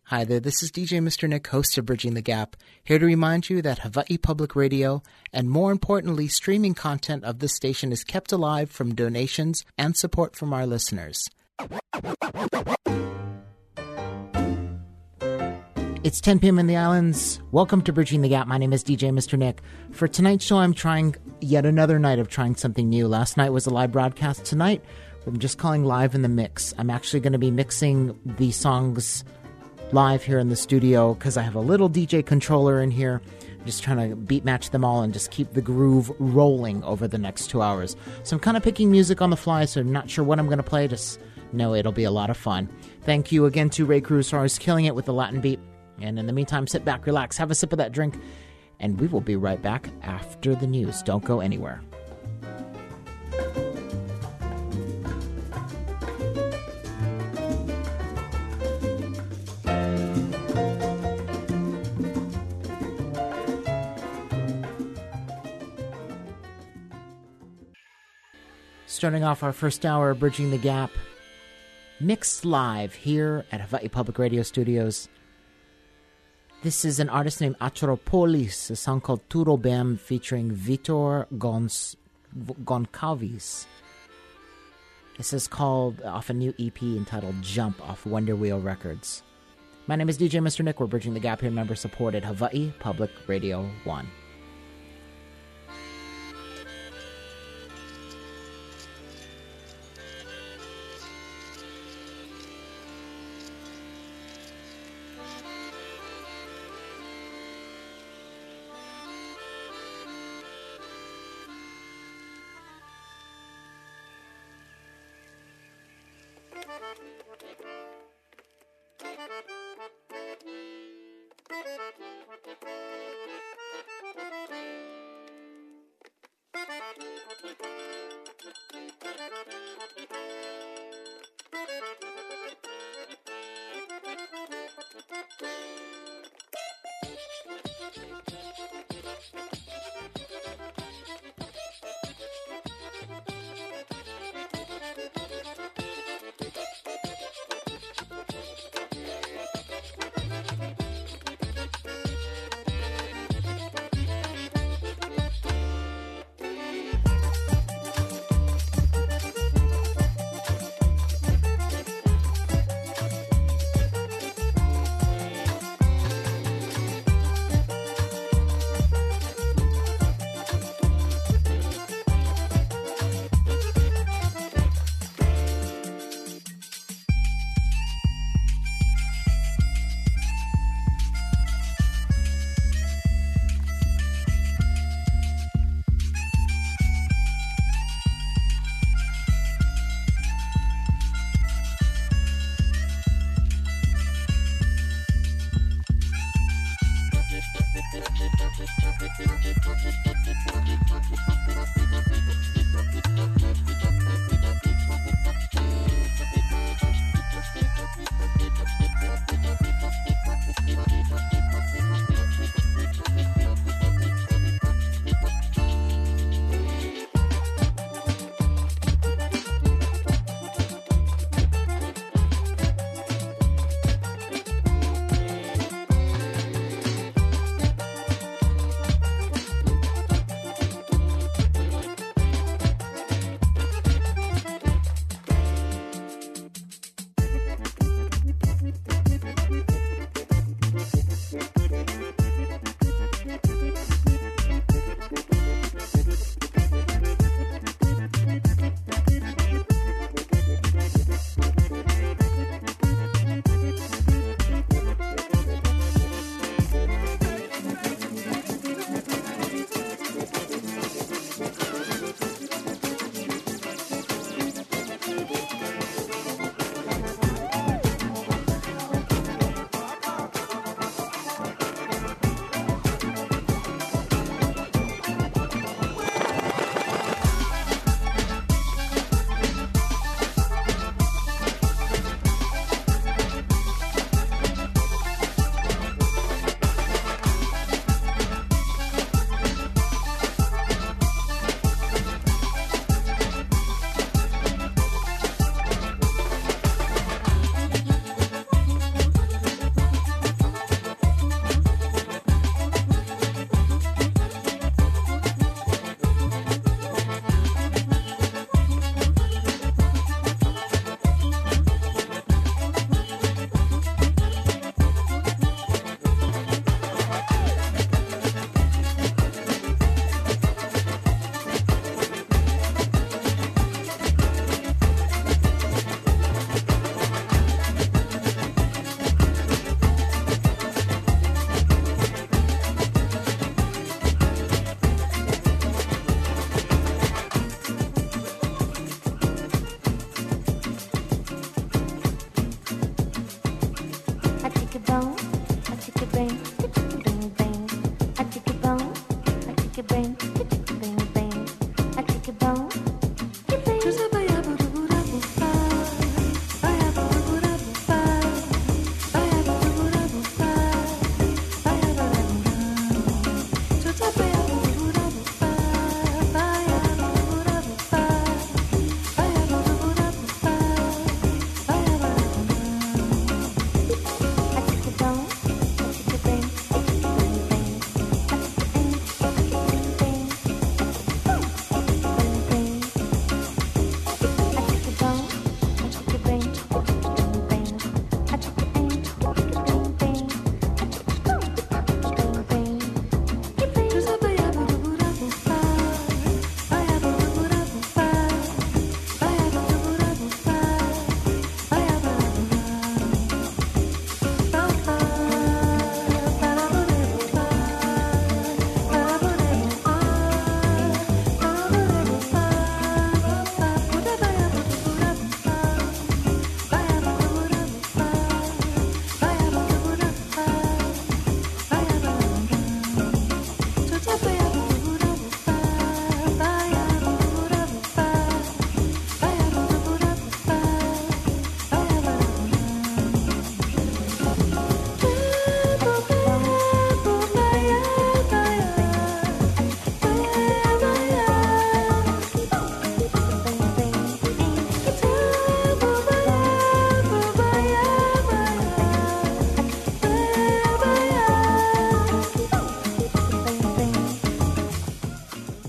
Hi there, this is DJ Mr. Nick, host of Bridging the Gap, here to remind you that Hawaii Public Radio, and more importantly, streaming content of this station is kept alive from donations and support from our listeners. It's 10 p.m. in the islands. Welcome to Bridging the Gap. My name is DJ Mr. Nick. For tonight's show, I'm trying yet another night of trying something new. Last night was a live broadcast. Tonight, I'm just calling Live in the Mix. I'm actually going to be mixing the songs live here in the studio because I have a little DJ controller in here. I'm just trying to beat match them all and just keep the groove rolling over the next 2 hours. So I'm kind of picking music on the fly, so I'm not sure what I'm going to play. Just know it'll be a lot of fun. Thank you again to Ray Cruz, who's killing it with the Latin beat. And in the meantime, sit back, relax, have a sip of that drink, and we will be right back after the news. Don't go anywhere. Starting off our first hour, Bridging the Gap, mixed live here at Hawaii Public Radio Studios. This is an artist named Atropolis, a song called Turobem featuring Vitor Goncalves. This is called off a new EP entitled Jump off Wonder Wheel Records. My name is DJ Mr. Nick. We're Bridging the Gap here, member supported Hawaii Public Radio 1.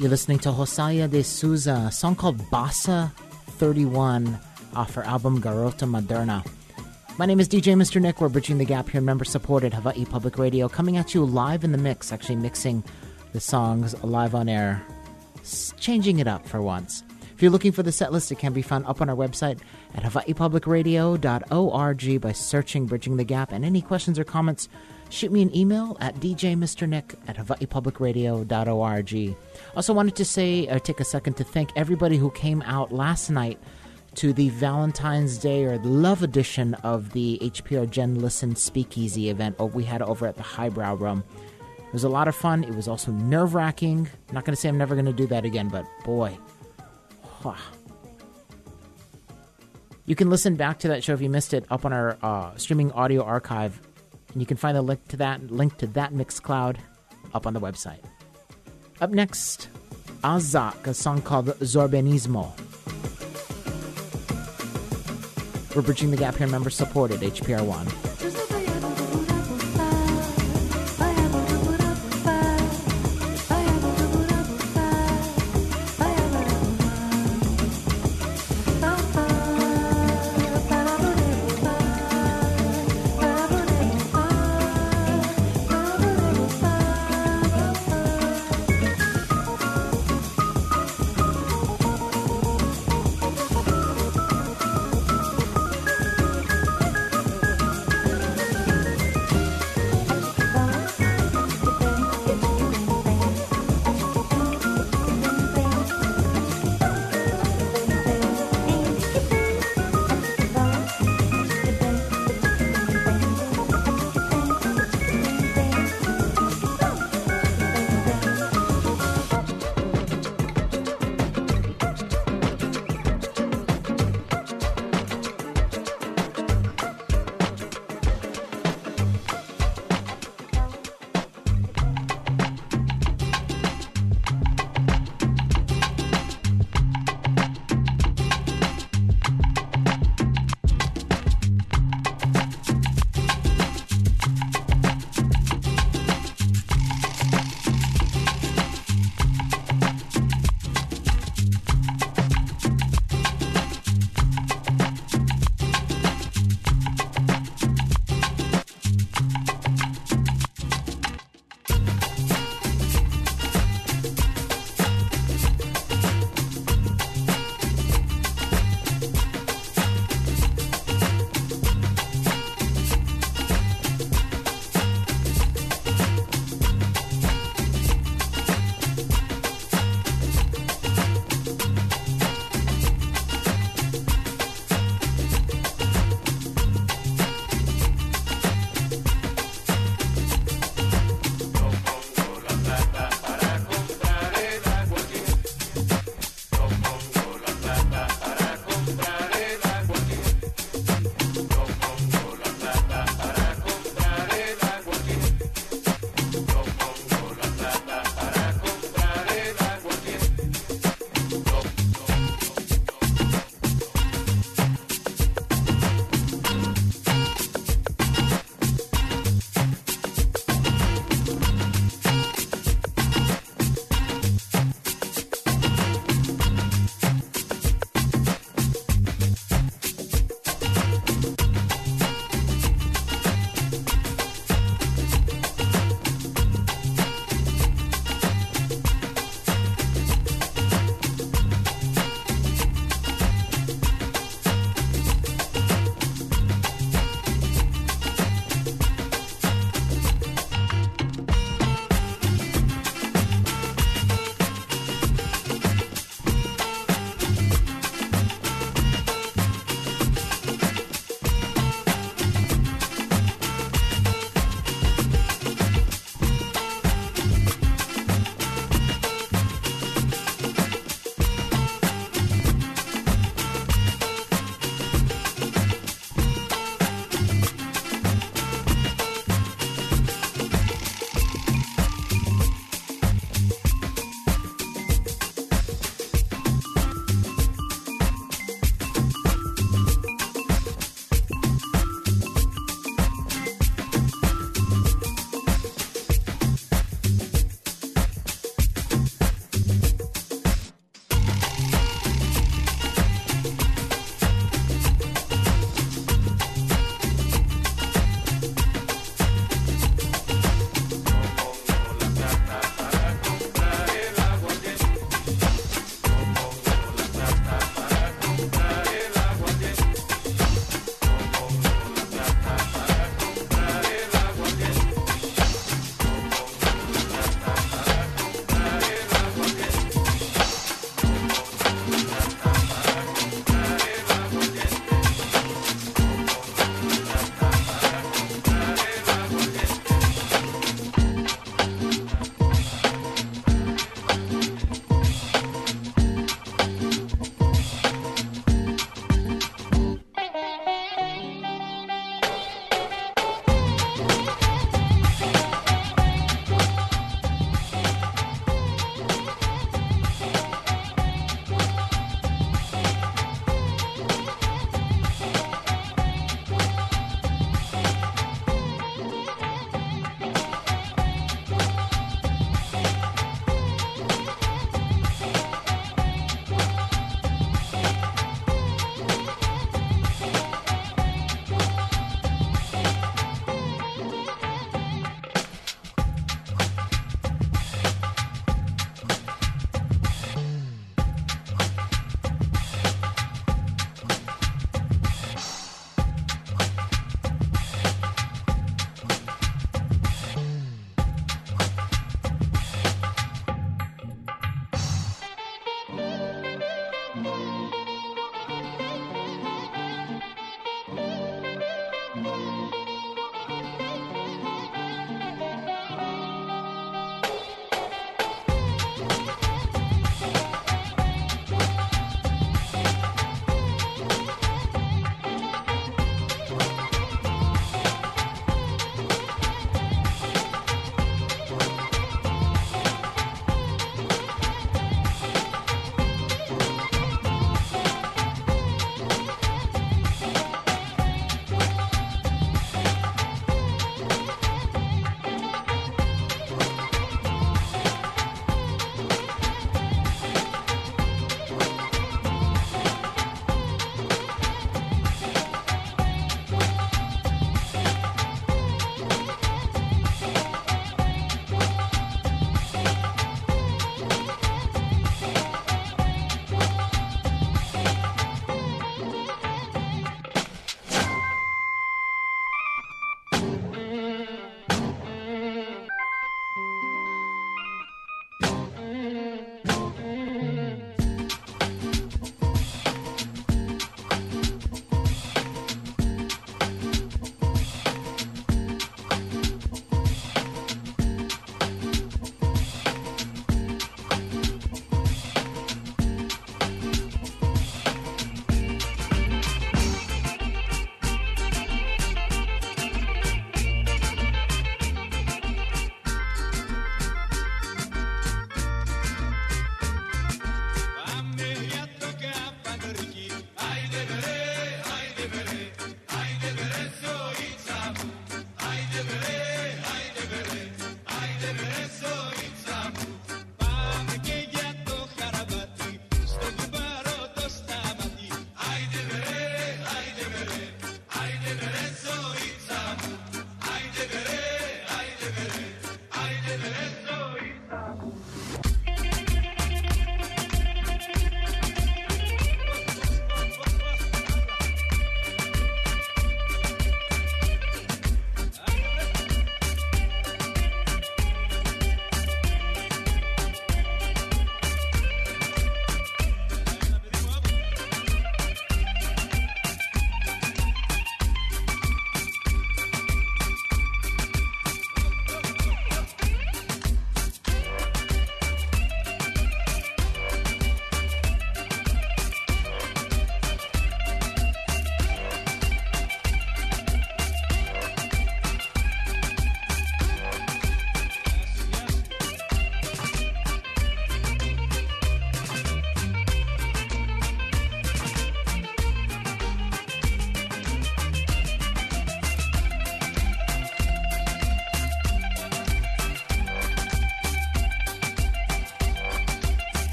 You're listening to Rosalia de Souza, a song called Bossa 31 off her album Garota Moderna. My name is DJ Mr. Nick. We're bridging the gap here in member-supported Hawaii Public Radio, coming at you live in the mix, actually mixing the songs live on air, changing it up for once. If you're looking for the set list, it can be found up on our website at hawaiipublicradio.org by searching Bridging the Gap. And any questions or comments, shoot me an email at djmrnick@hawaiipublicradio.org. Also wanted to take a second to thank everybody who came out last night to the Valentine's Day or Love edition of the HPR Gen Listen Speakeasy event we had over at the Highbrow Room. It was a lot of fun. It was also nerve-wracking. I'm not going to say I'm never going to do that again, but boy. You can listen back to that show if you missed it up on our streaming audio archive. And you can find the link to that Mixcloud up on the website. Up next, Azak, a song called Zorbenismo. We're bridging the gap here, member-supported HPR One.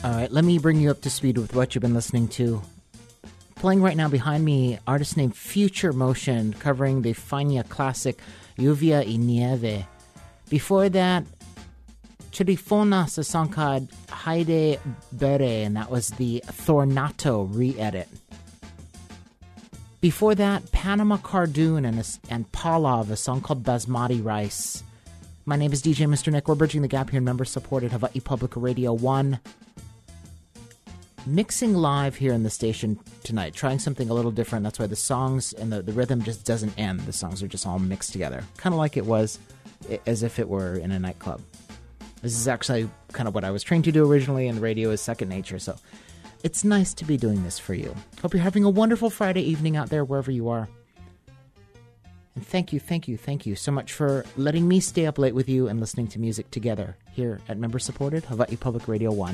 All right, let me bring you up to speed with what you've been listening to. Playing right now behind me, artist named Future Motion, covering the Fania classic Lluvia y Nieve. Before that, Trifonas, a song called Haide Bere, and that was the Thornato re-edit. Before that, Panama Cardoon and Pavlov, a song called Basmati Rice. My name is DJ Mr. Nick. We're bridging the gap here in member-supported Hawaii Public Radio 1. Mixing live here in the station tonight, trying something a little different. That's why the songs and the rhythm just doesn't end. The songs are just all mixed together. Kind of like it was as if it were in a nightclub. This is actually kind of what I was trained to do originally, and radio is second nature, so it's nice to be doing this for you. Hope you're having a wonderful Friday evening out there, wherever you are. And thank you so much for letting me stay up late with you and listening to music together here at member-supported Hawaii Public Radio 1.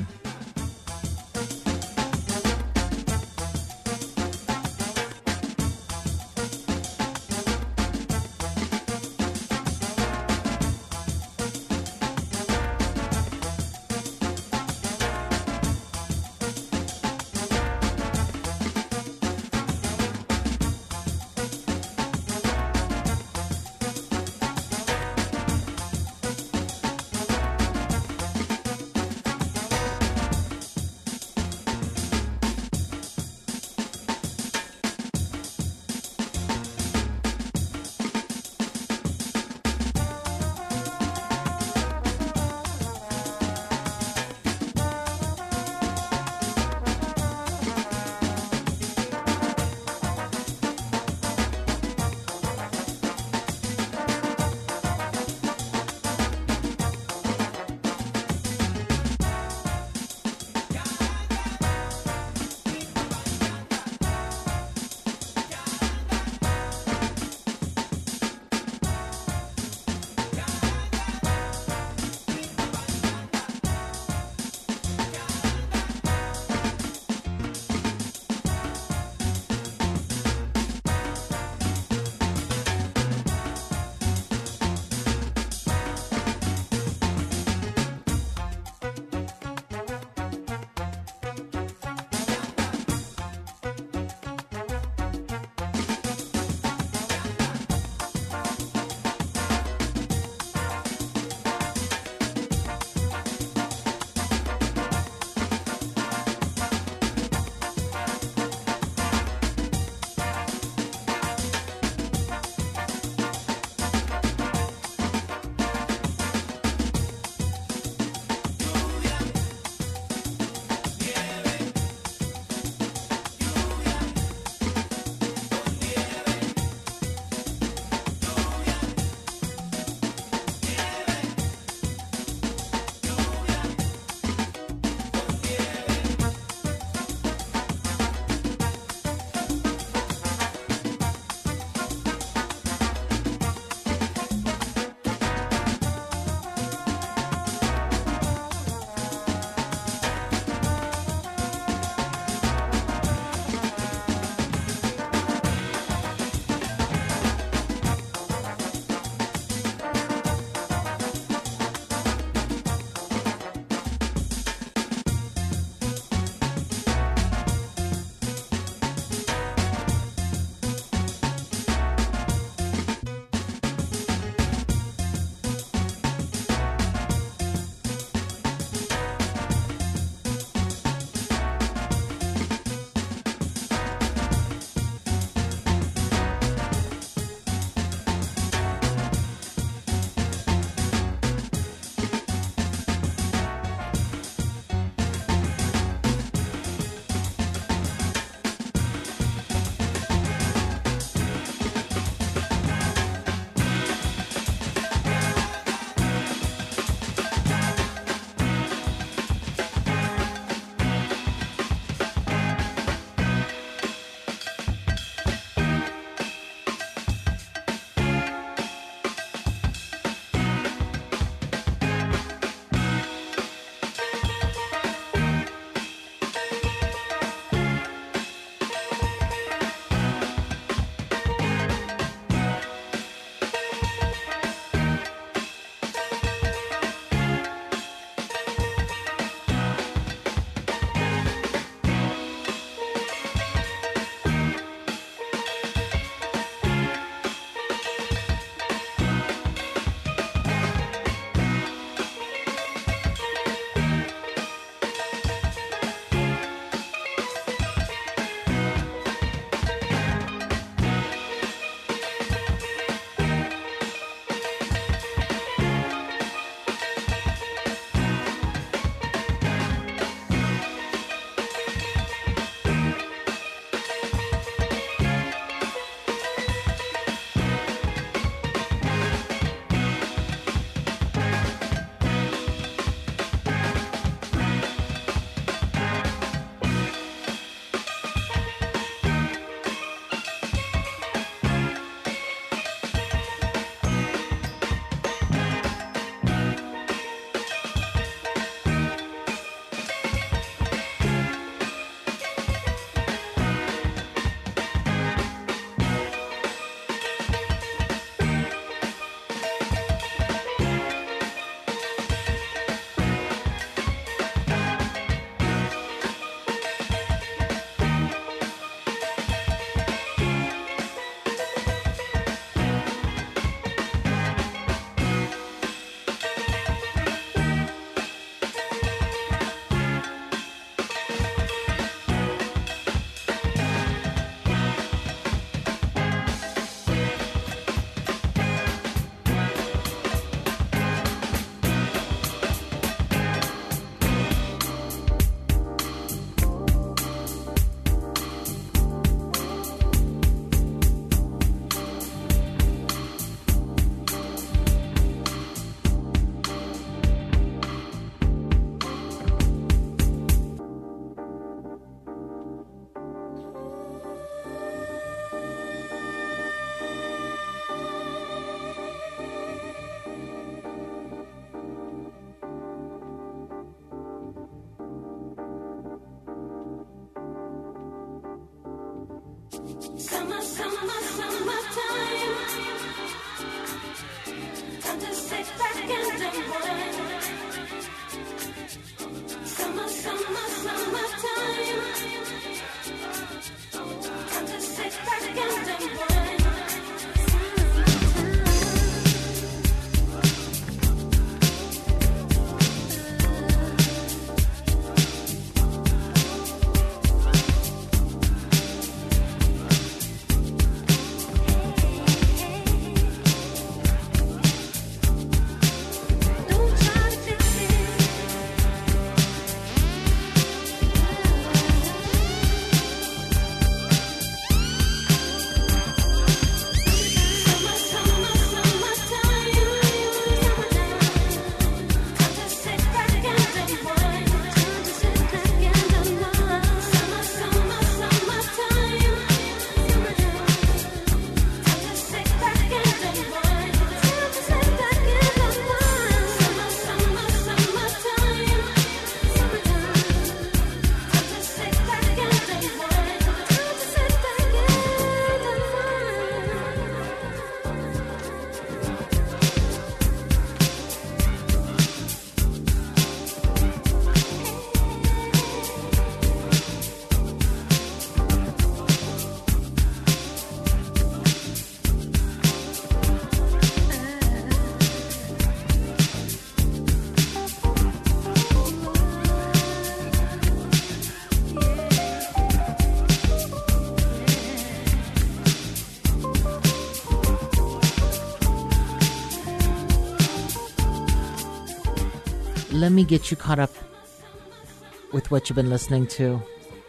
Let me get you caught up with what you've been listening to.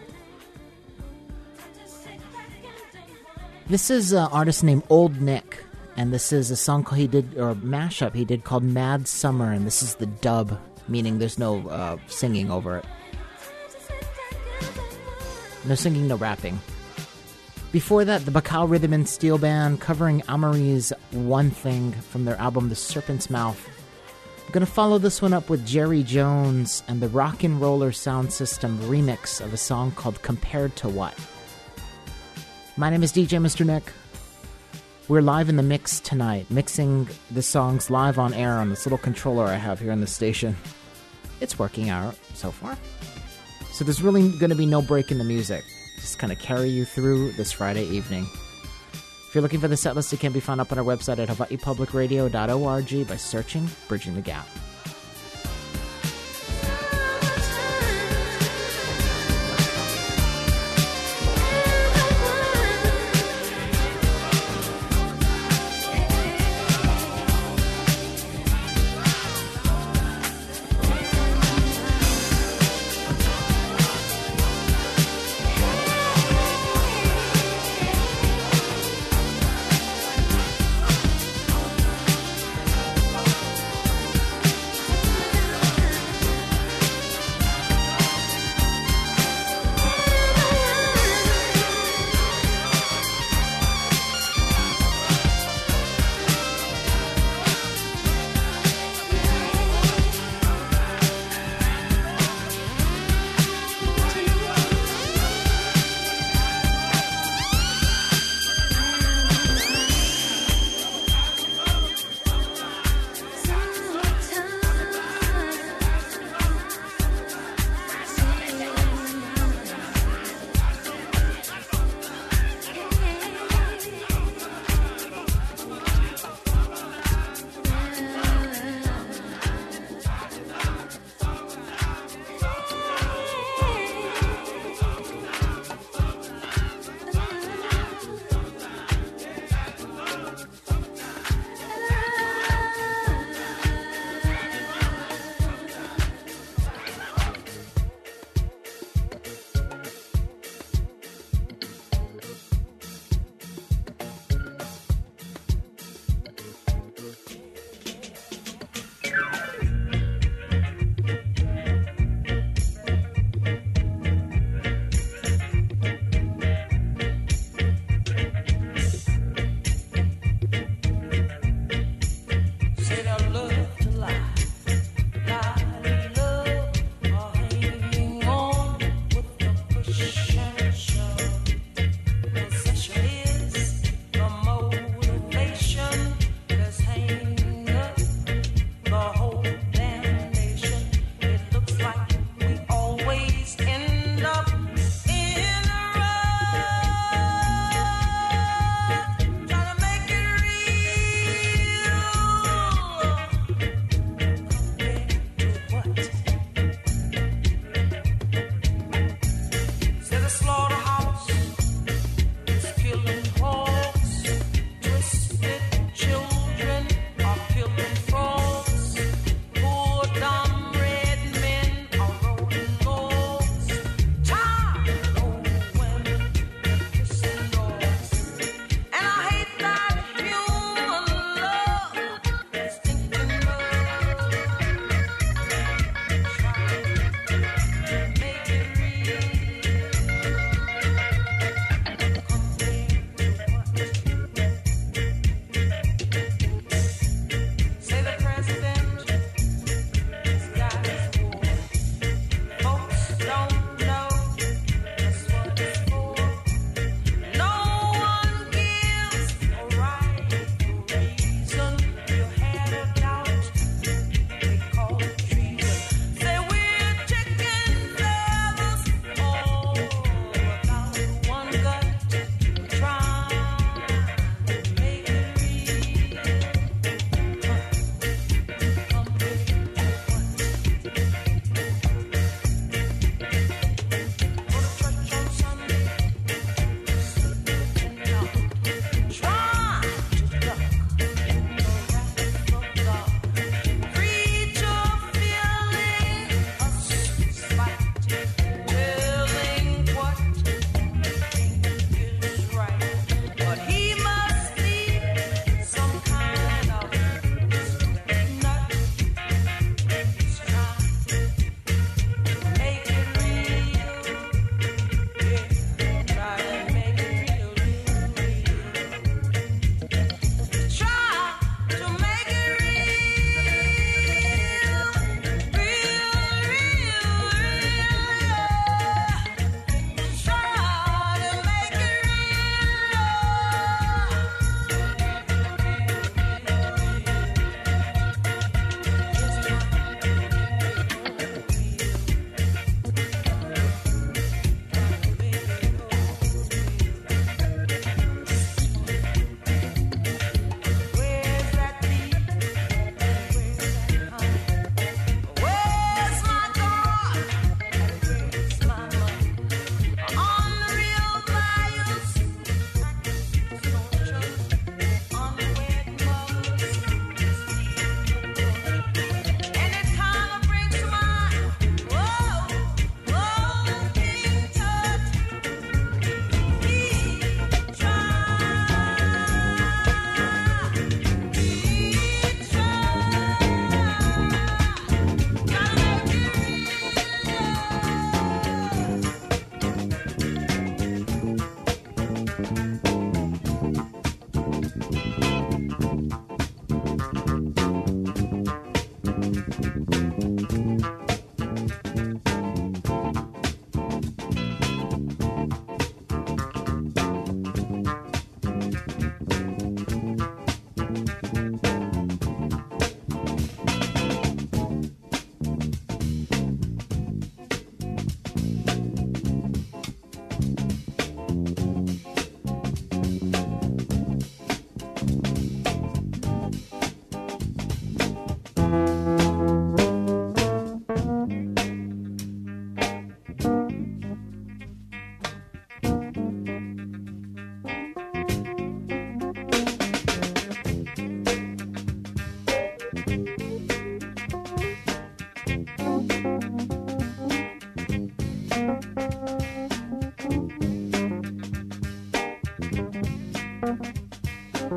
This is an artist named Old Nick, and this is a song he did, or a mashup he did, called Mad Summer, and this is the dub, meaning there's no singing over it. No singing, no rapping. Before that, the Bacal Rhythm and Steel Band covering Amerie's One Thing from their album The Serpent's Mouth. I'm going to follow this one up with Jerry Jones and the Rock and Roller Sound System remix of a song called Compared to What. My name is DJ Mr. Nick. We're live in the mix tonight, mixing the songs live on air on this little controller I have here on the station. It's working out so far. So there's really going to be no break in the music. Just kind of carry you through this Friday evening. If you're looking for the set list, it can be found up on our website at hawaiipublicradio.org by searching Bridging the Gap.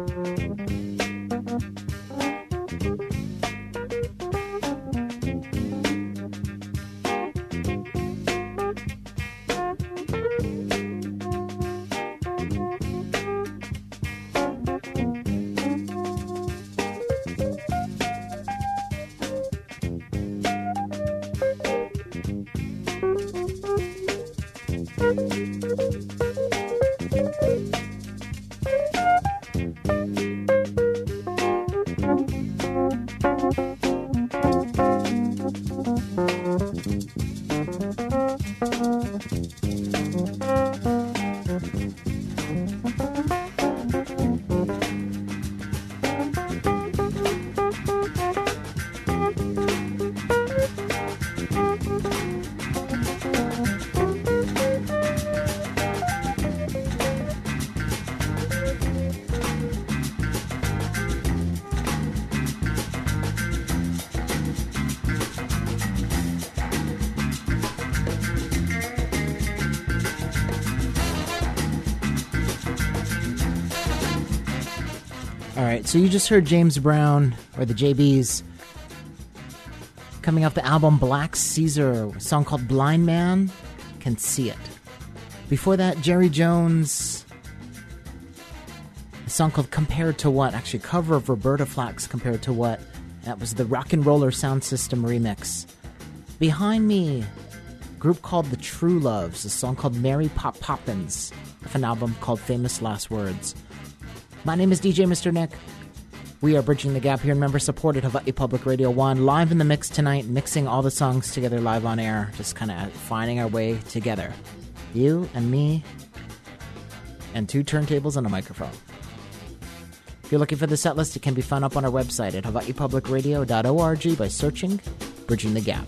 All right, so you just heard James Brown, or the JBs, coming off the album Black Caesar, a song called Blind Man Can See It. Before that, Jerry Jones, a song called Compared to What, actually a cover of Roberta Flack's Compared to What. That was the Rock and Roller Sound System remix. Behind me, a group called The True Loves, a song called Mary Pop Poppins, off an album called Famous Last Words. My name is DJ Mr. Nick. We are bridging the gap here in member-supported Hawaii Public Radio 1, live in the mix tonight, mixing all the songs together live on air, just kind of finding our way together. You and me, and 2 turntables and a microphone. If you're looking for the set list, it can be found up on our website at hawaiipublicradio.org by searching Bridging the Gap.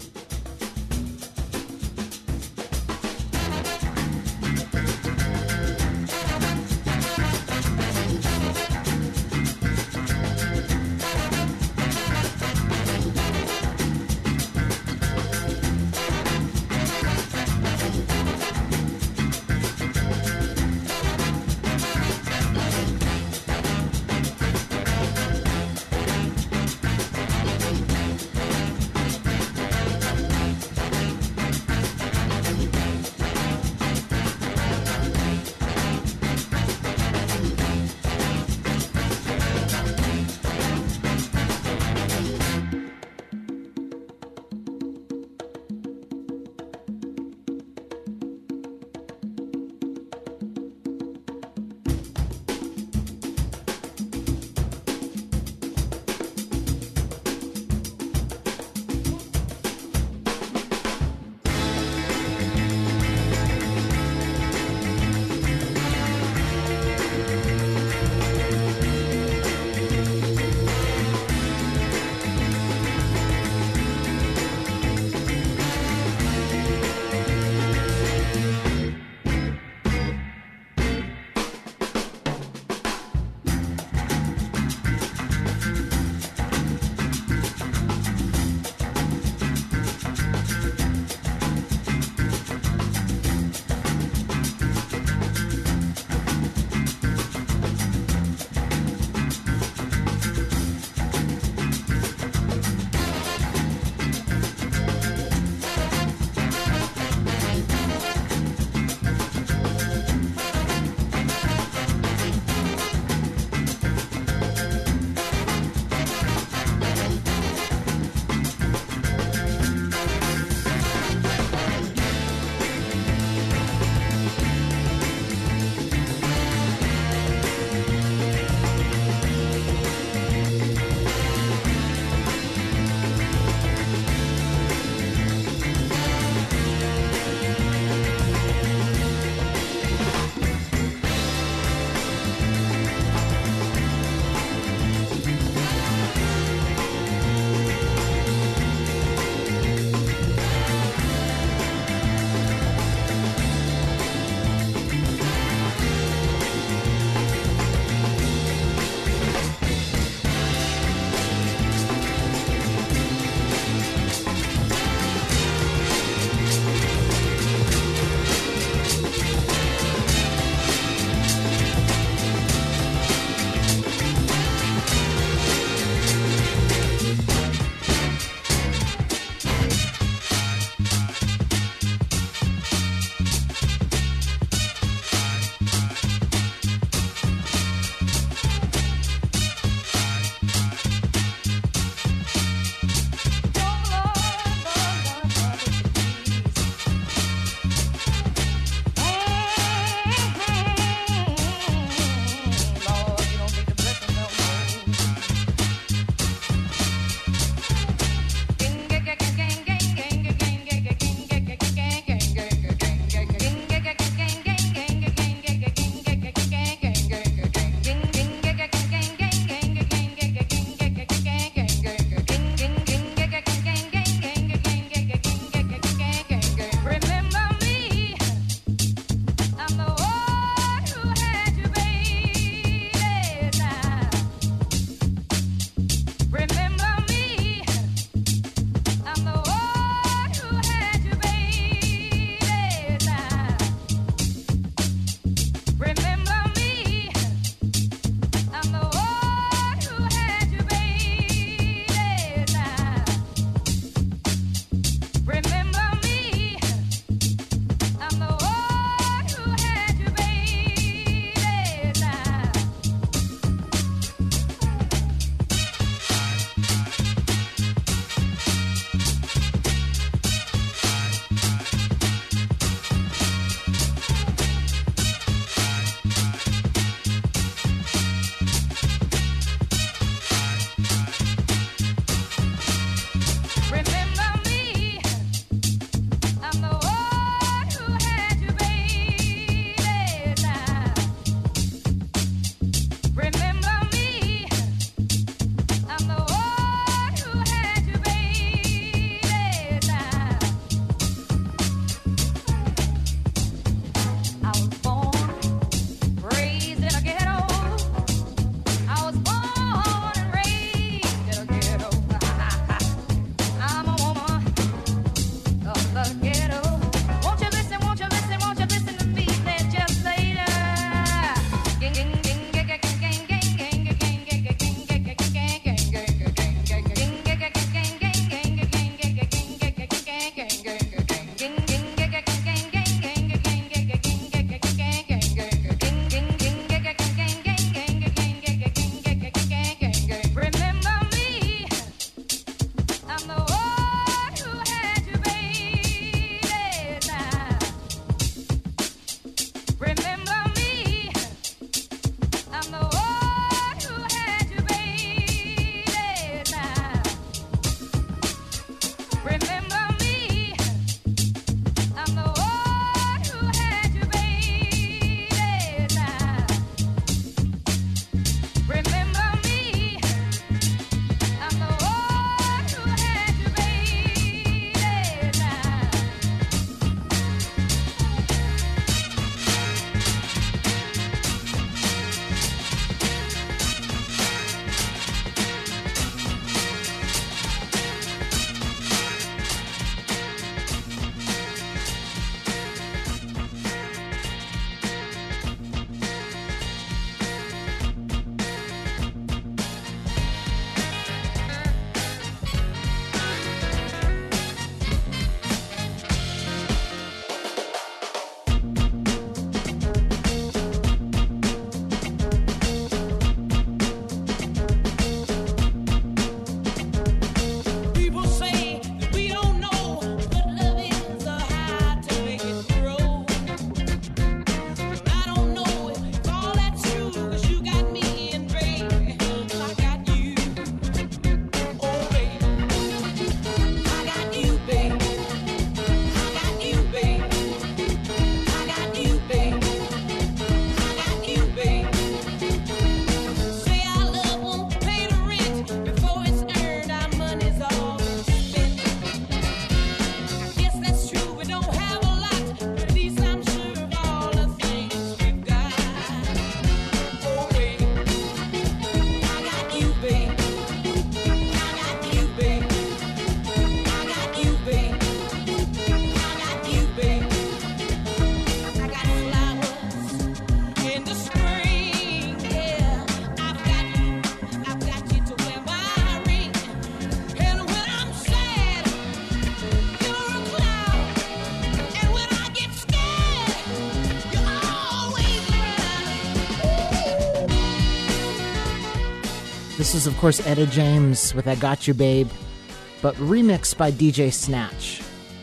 This is, of course, Etta James with I Got You Babe, but remixed by DJ Snatch.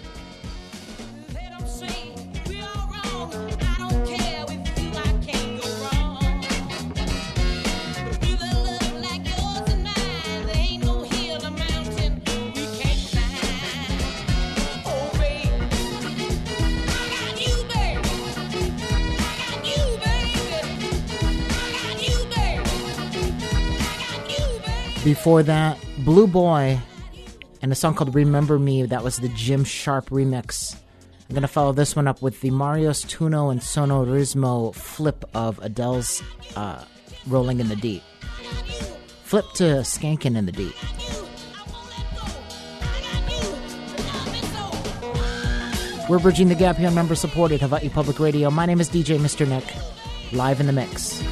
Before that, Blue Boy and a song called Remember Me. That was the Jim Sharp remix. I'm going to follow this one up with the Marios Tuno and Sonorismo flip of Adele's Rolling in the Deep. Flip to Skankin' in the Deep. We're bridging the gap here on member-supported Hawaii Public Radio. My name is DJ Mr. Nick, live in the mix.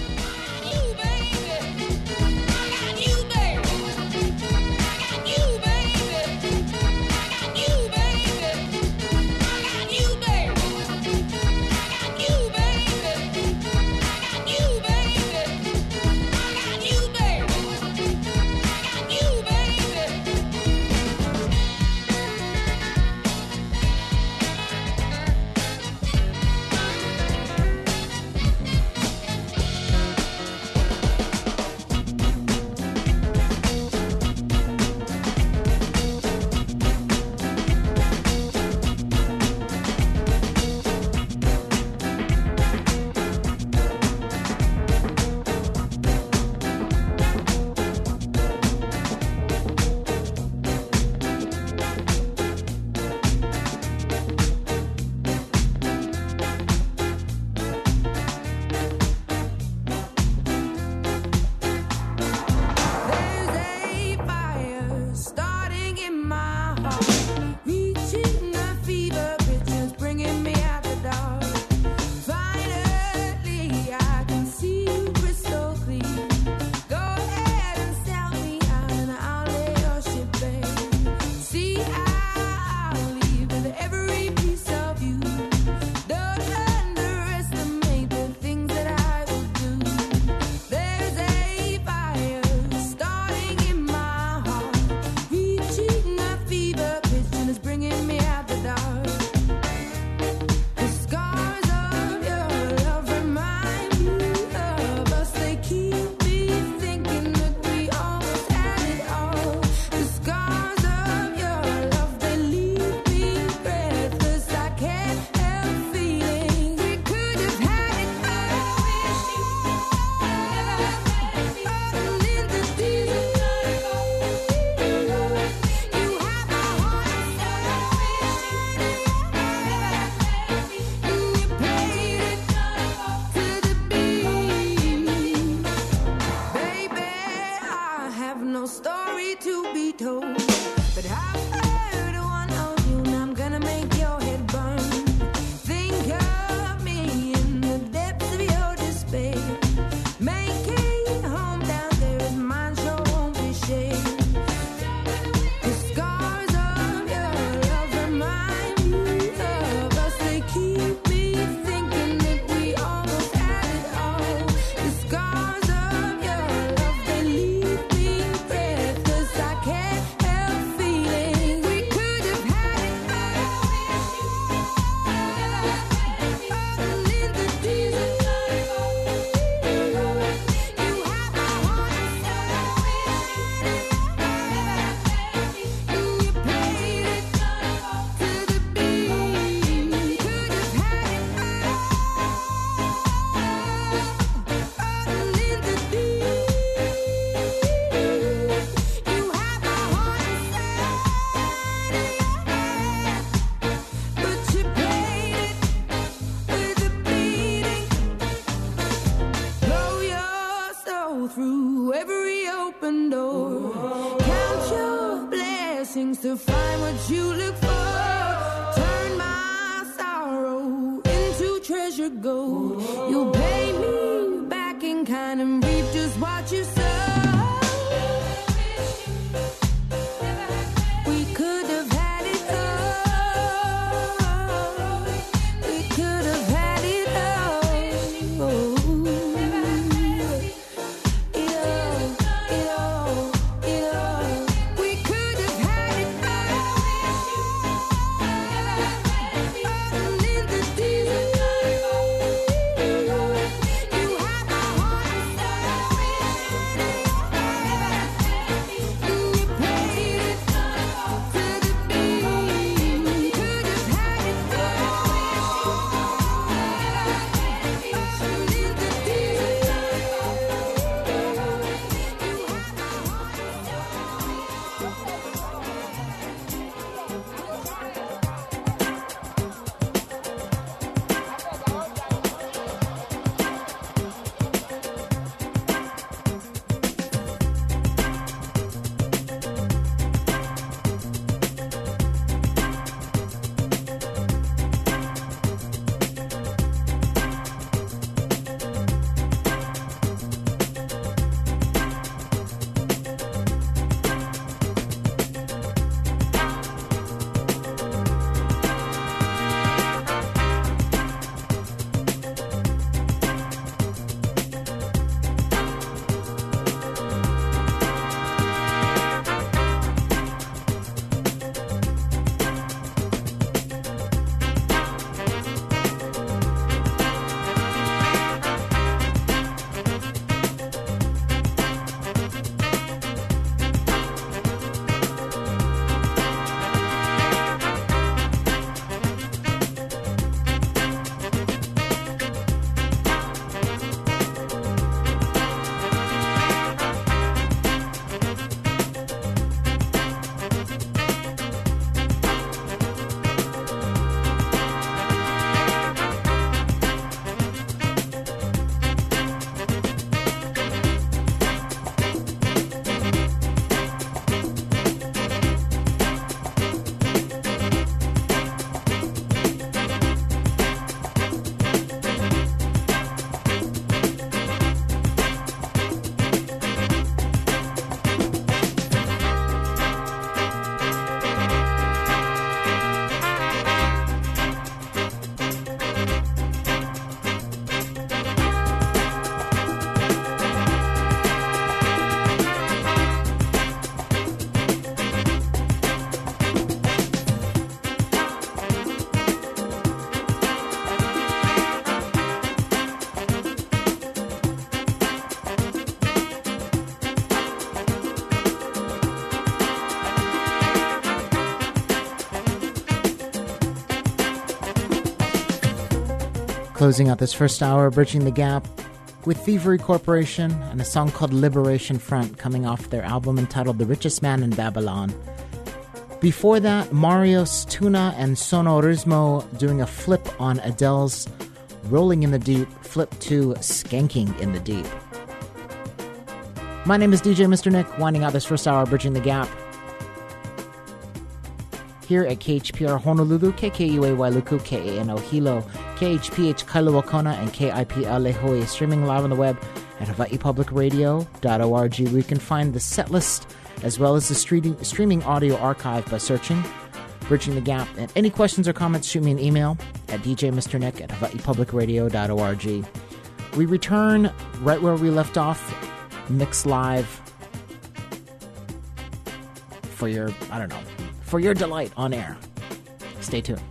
To find what you look for, turn my sorrow into treasure gold. You'll pay me back in kind and reap just what you sow. We could have had it all. We could have had it all. It all. Closing out this first hour, Bridging the Gap with Thievery Corporation and a song called Liberation Front coming off their album entitled The Richest Man in Babylon. Before that, Marios, Tuna, and Sonorismo doing a flip on Adele's Rolling in the Deep, flip to Skanking in the Deep. My name is DJ Mr. Nick, winding out this first hour, Bridging the Gap. Here at KHPR Honolulu, KKUA Wailuku, KANO Hilo, KHPH Kailua Kona, and KIPL Lehoi, streaming live on the web at hawaiipublicradio.org, where you can find the set list as well as the streaming audio archive by searching Bridging the Gap. And any questions or comments, shoot me an email at djmrnick at hawaiipublicradio.org. We return right where we left off, mix live for your, for your delight on air. Stay tuned.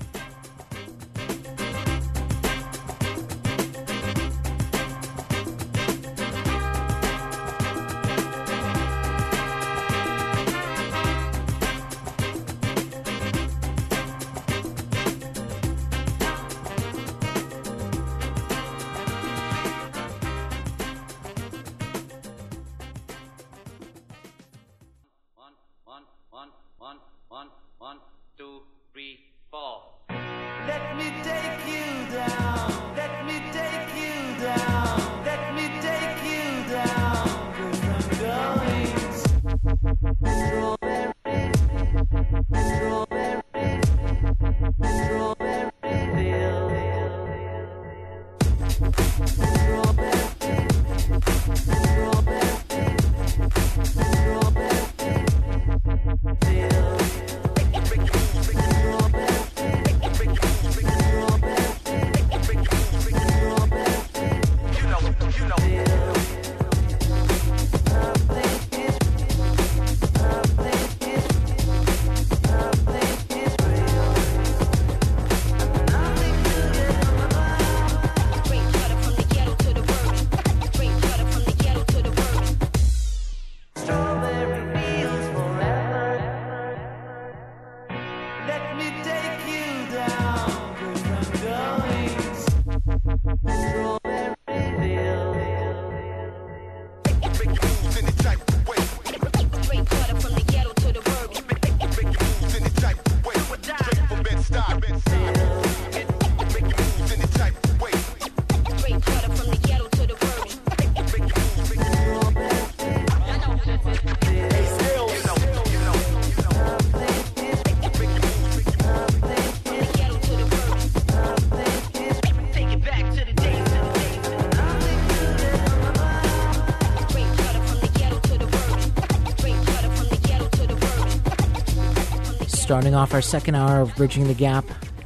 Starting off our second hour of Bridging the Gap,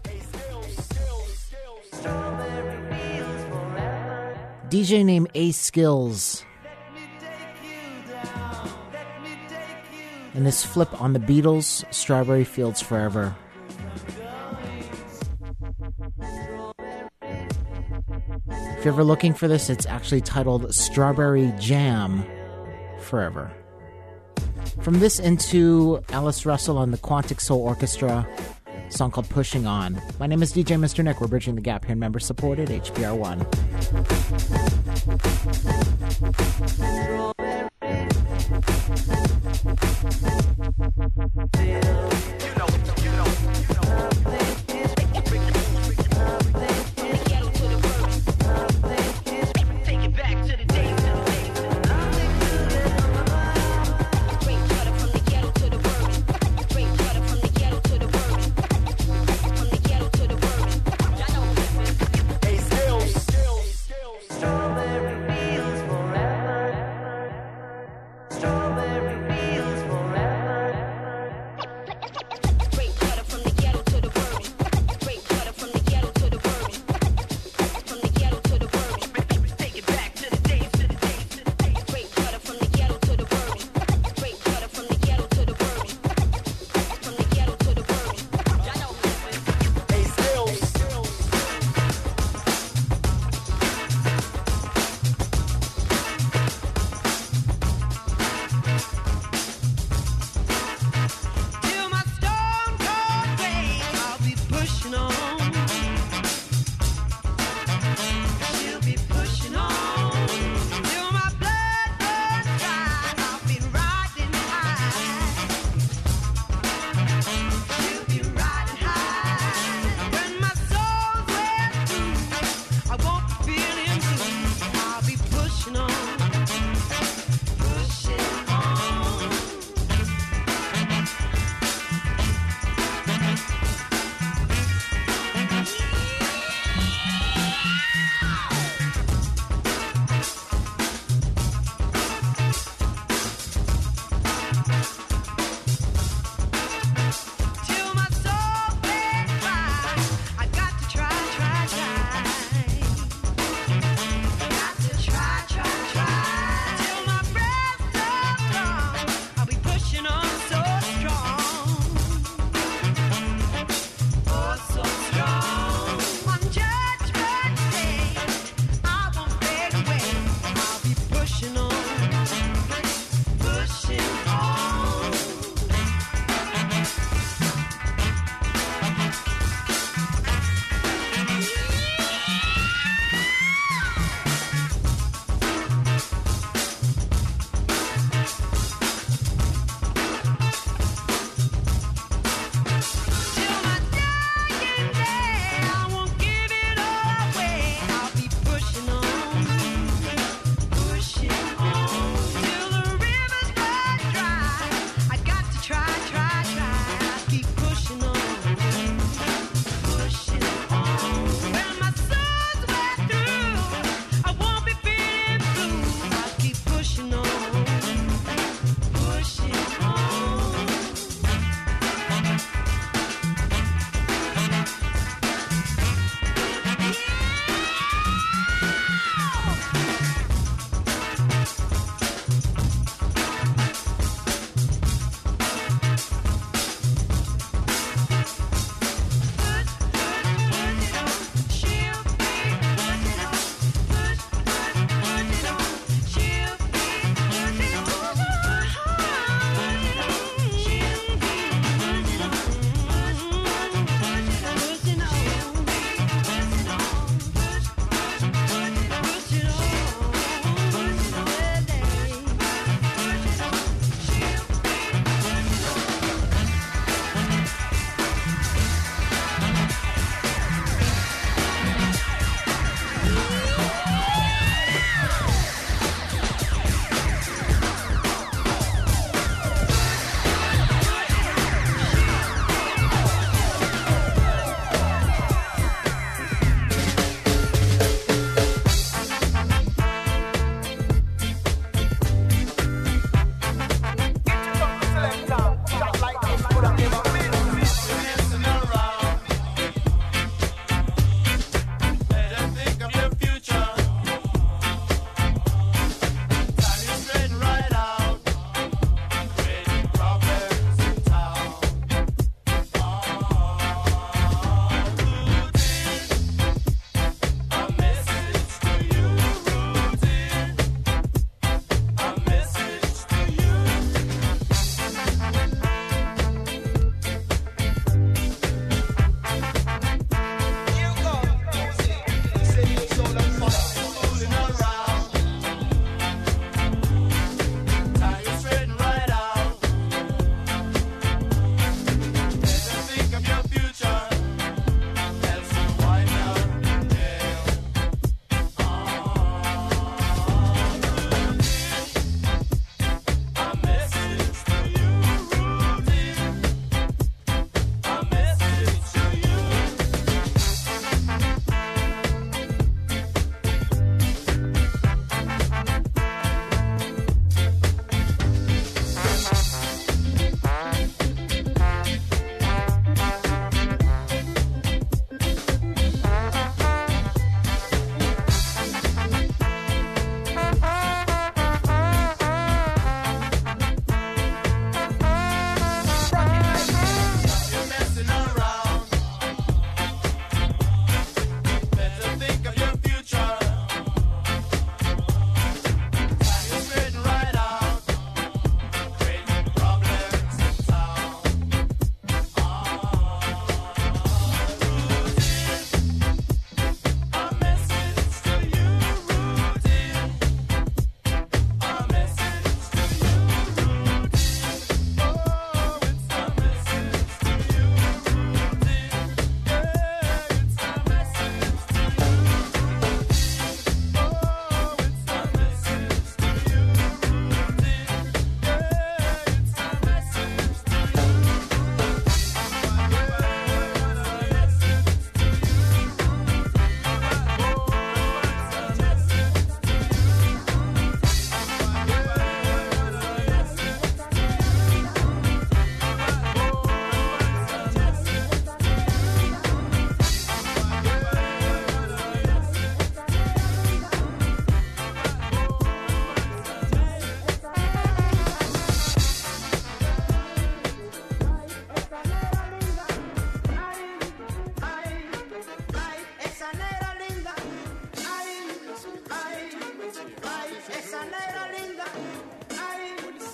DJ named A Skills, and this flip on the Beatles' Strawberry Fields Forever. If you're ever looking for this, it's actually titled Strawberry Jam Forever. From this into Alice Russell and the Quantic Soul Orchestra, a song called Pushing On. My name is DJ Mr. Nick. We're Bridging the Gap here, member-supported, HPR 1.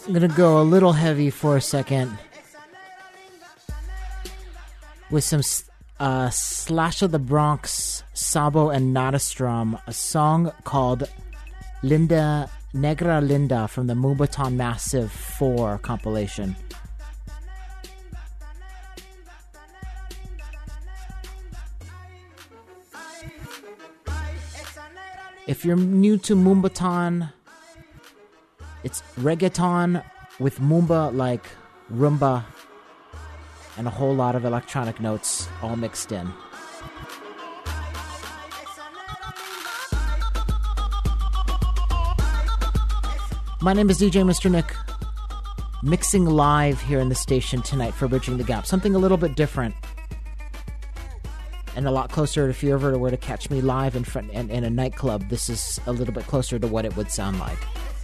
I'm going to go a little heavy for a second with some Slash of the Bronx, Sabo and Nadastrom, a song called Linda Negra Linda from the Moombahton Massive 4 compilation. If you're new to Moombahton, it's reggaeton with Moomba like rumba and a whole lot of electronic notes all mixed in. My name is DJ Mr. Nick, mixing live here in the station tonight for Bridging the Gap. Something a little bit different and a lot closer. If you ever were to catch me live in a nightclub, this is a little bit closer to what it would sound like.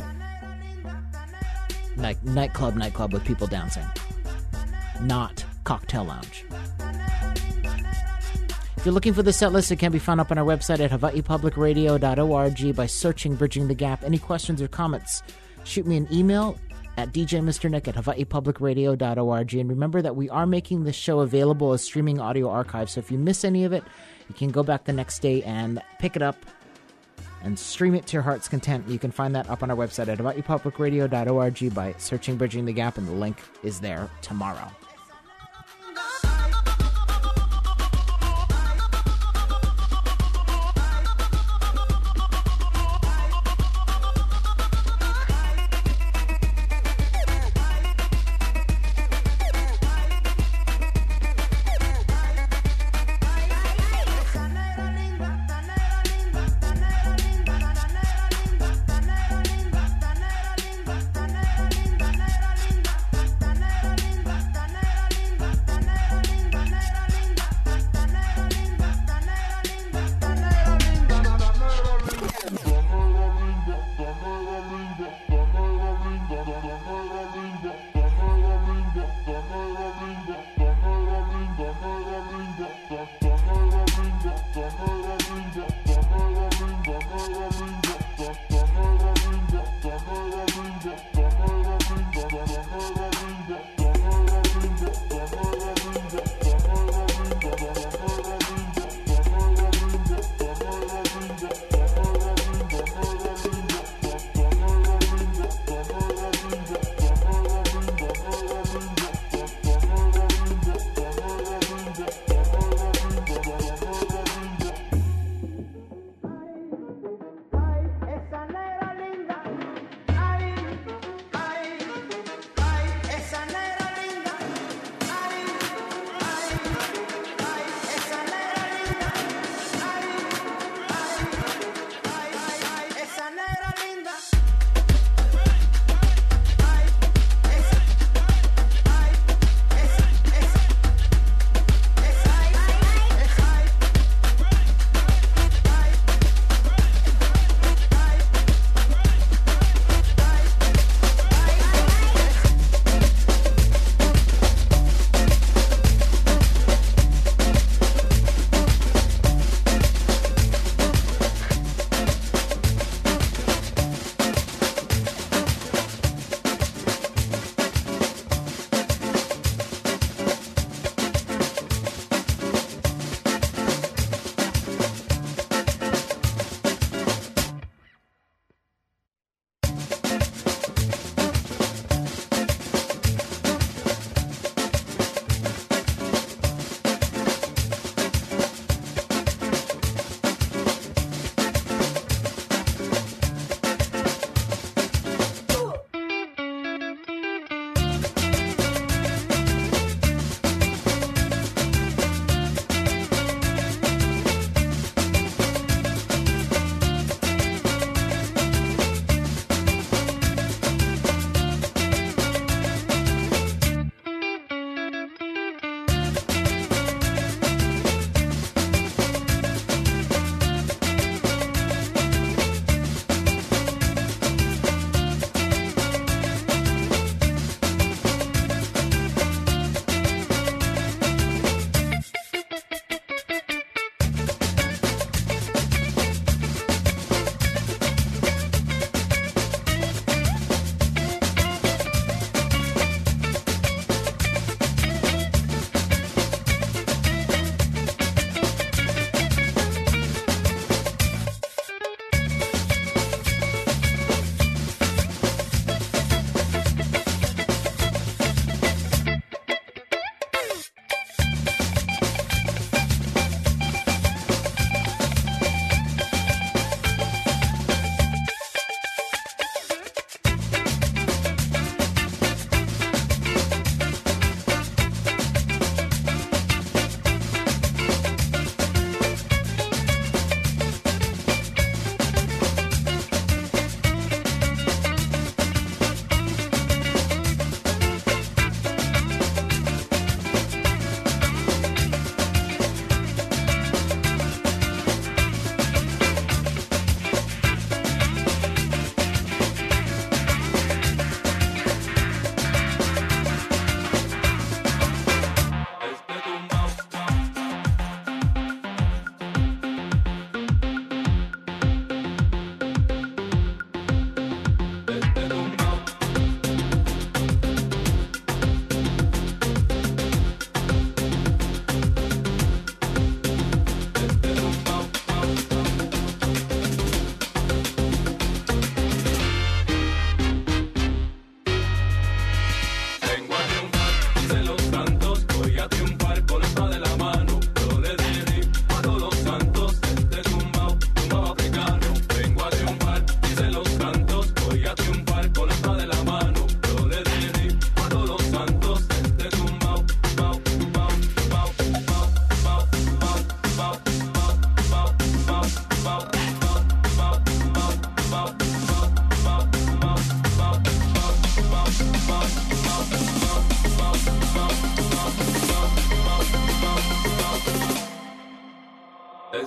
Like nightclub with people dancing, not cocktail lounge. If you're looking for the set list, it can be found up on our website at hawaiipublicradio.org by searching Bridging the Gap. Any questions or comments, shoot me an email at djmrnick at hawaiipublicradio.org. And remember that we are making this show available as streaming audio archive, so if you miss any of it, you can go back the next day and pick it up and stream it to your heart's content. You can find that up on our website at hawaiipublicradio.org by searching Bridging the Gap, and the link is there tomorrow.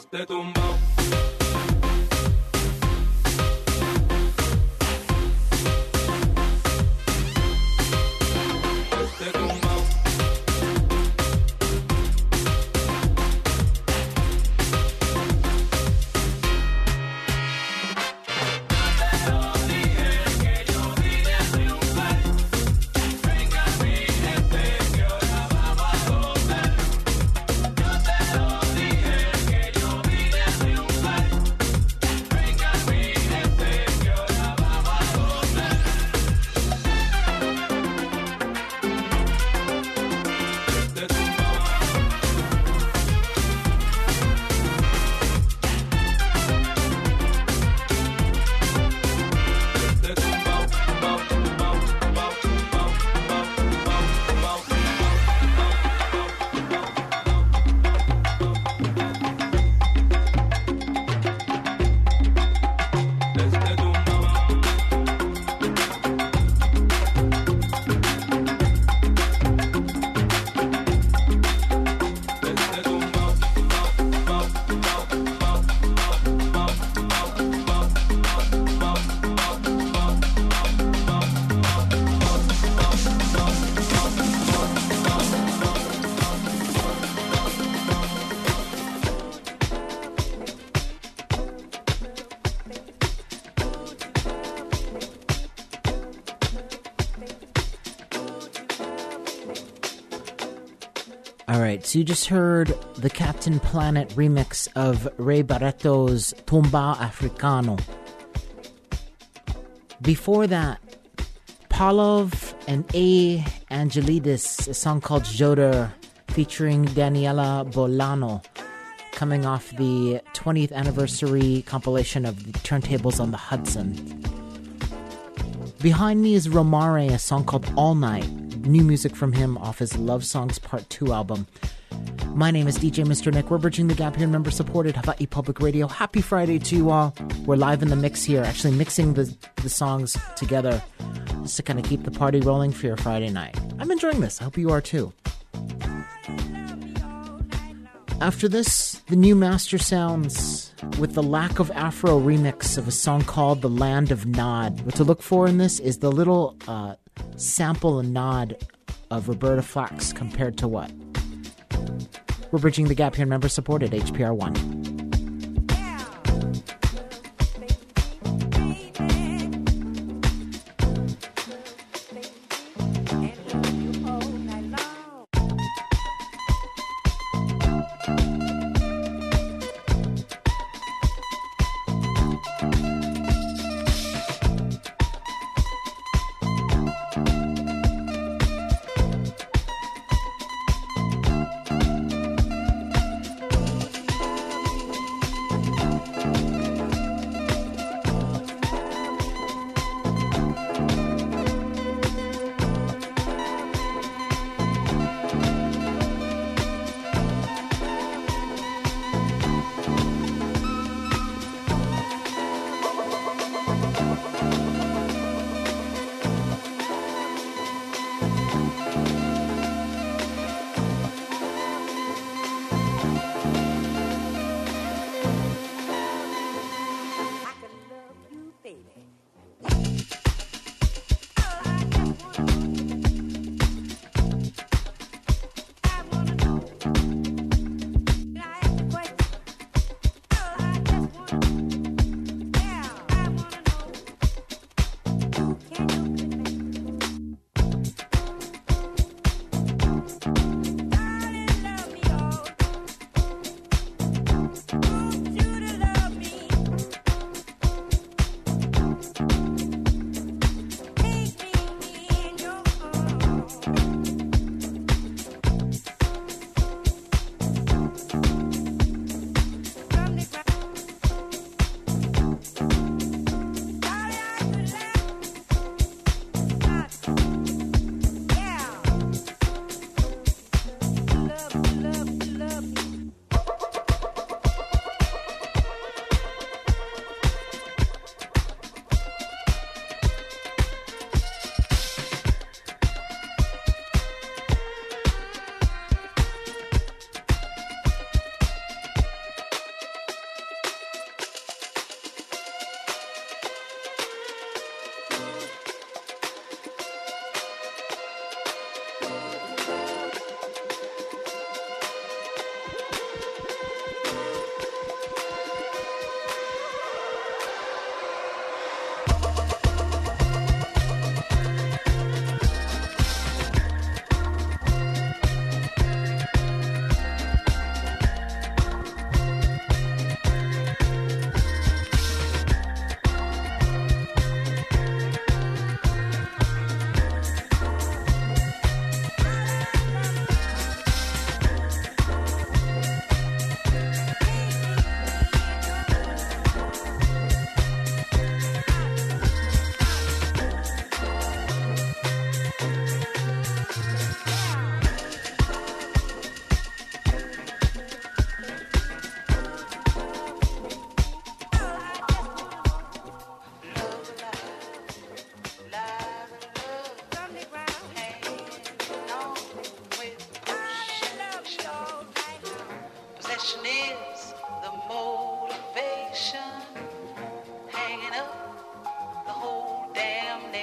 Esté tumbao. Esté tumbao. All right, so you just heard the Captain Planet remix of Ray Barretto's Tumbao Africano. Before that, Pavlov and A. Angelidis, a song called Joder, featuring Daniela Bolano, coming off the 20th anniversary compilation of the Turntables on the Hudson. Behind me is Romare, a song called All Night, new music from him off his Love Songs Part 2 album. My name is DJ Mr. Nick. We're bridging the gap here, member-supported Hawaii Public Radio. Happy Friday to you all. We're live in the mix here, actually mixing the songs together just to kind of keep the party rolling for your Friday night. I'm enjoying this. I hope you are too. After this, the new Master Sounds with the Lack of Afro remix of a song called The Land of Nod. What to look for in this is the little sample and nod of Roberta Flack compared to what? We're bridging the gap here, member-supported HPR 1.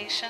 nation.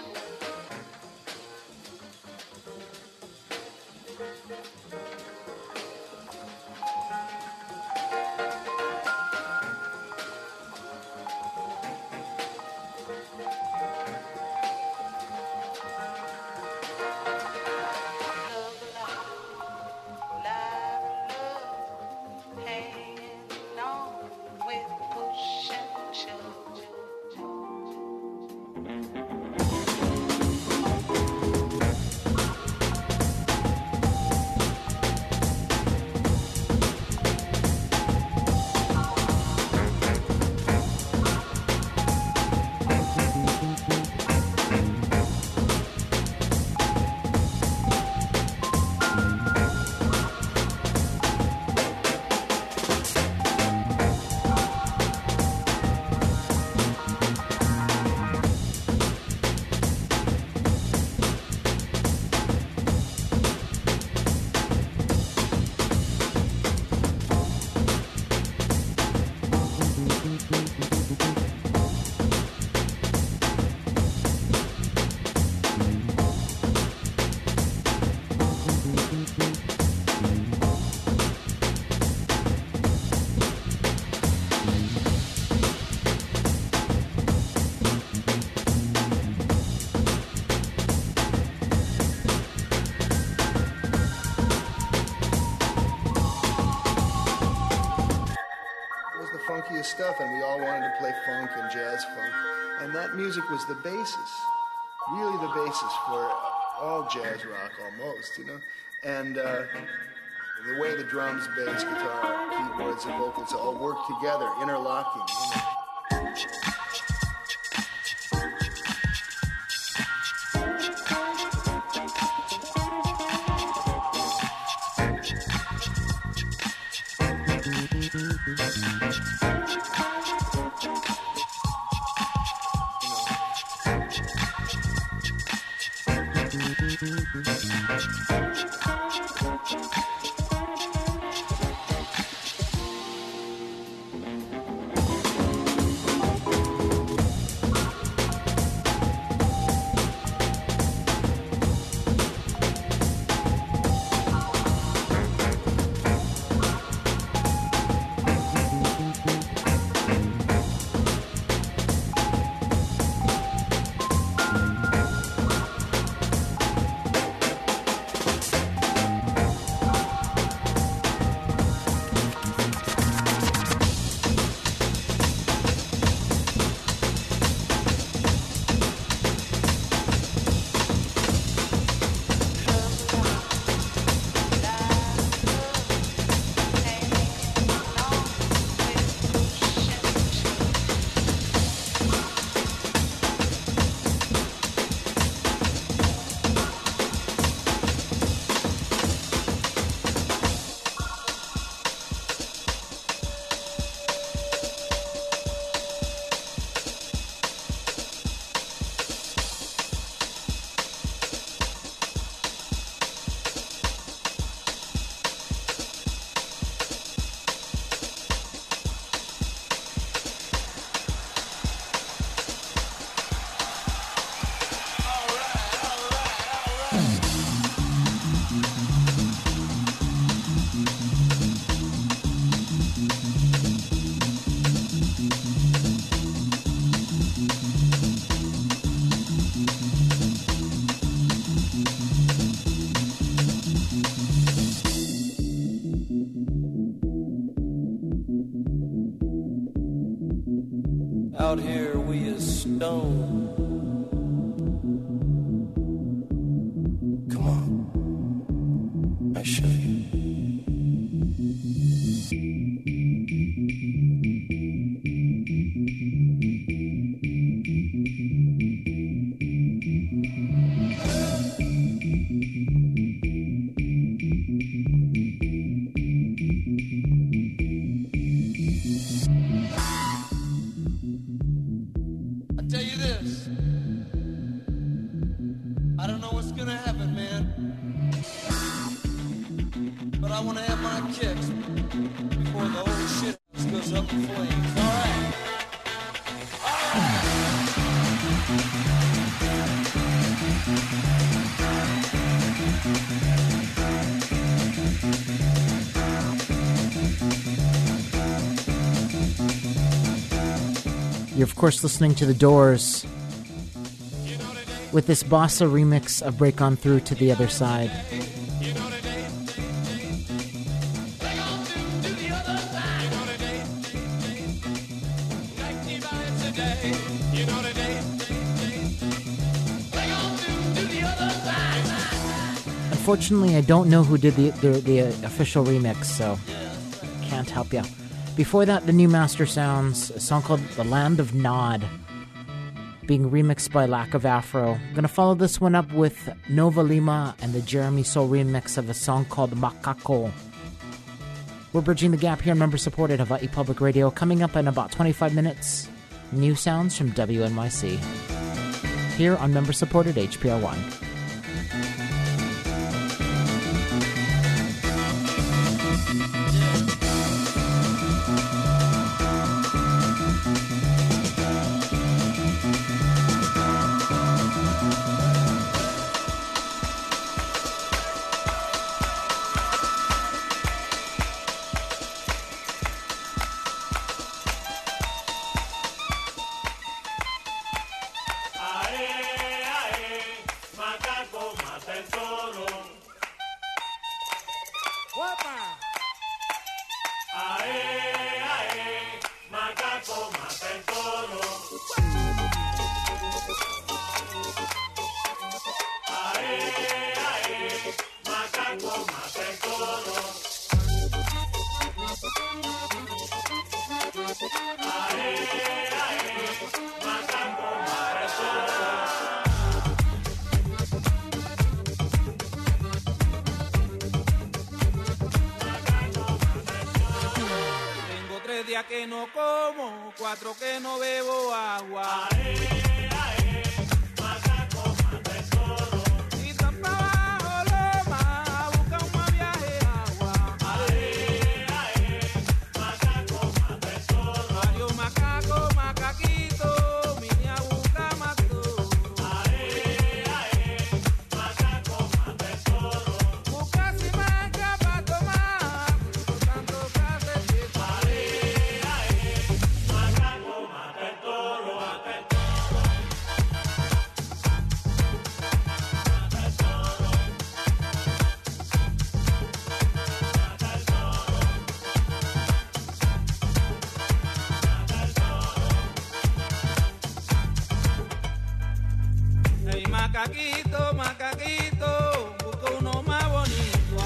Stuff, and we all wanted to play funk and jazz funk, and that music was the basis, really the basis for all jazz rock almost, you know. And the way the drums, bass, guitar, keyboards, and vocals all work together, interlocking, you know. Out here we is stone. Come on, I show you. You're, of course, listening to The Doors with this bossa remix of Break On Through to the Other Side. Unfortunately, I don't know who did the official remix, so can't help you. Before that, the New Master Sounds, a song called The Land of Nod, being remixed by Lack of Afro. I'm going to follow this one up with Nova Lima and the Jeremy Soul remix of a song called Macaco. We're bridging the gap here on member-supported Hawaii Public Radio. Coming up in about 25 minutes, new sounds from WNYC. Here on member-supported HPR1. Que no como, 4 que no bebo agua. Macaco, mata el toro. Y tan pa' abajo loma, busca un más viaje agua. Macaco, mata el toro. Mario macaco, macaquito, vine a buscar más todo. Macaco, mata el toro. Busca si manca pa' tomar, por tanto café que macaquito, macaquito, busca uno más bonito,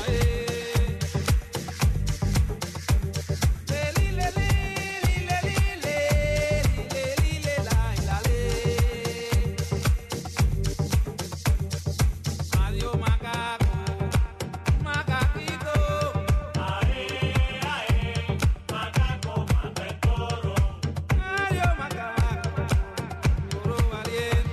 lile, lile, lile, lile, lile, la, le. Adiós, macaco, macaquito. Macaco, mata el toro. Adiós, macaco, toro valiente.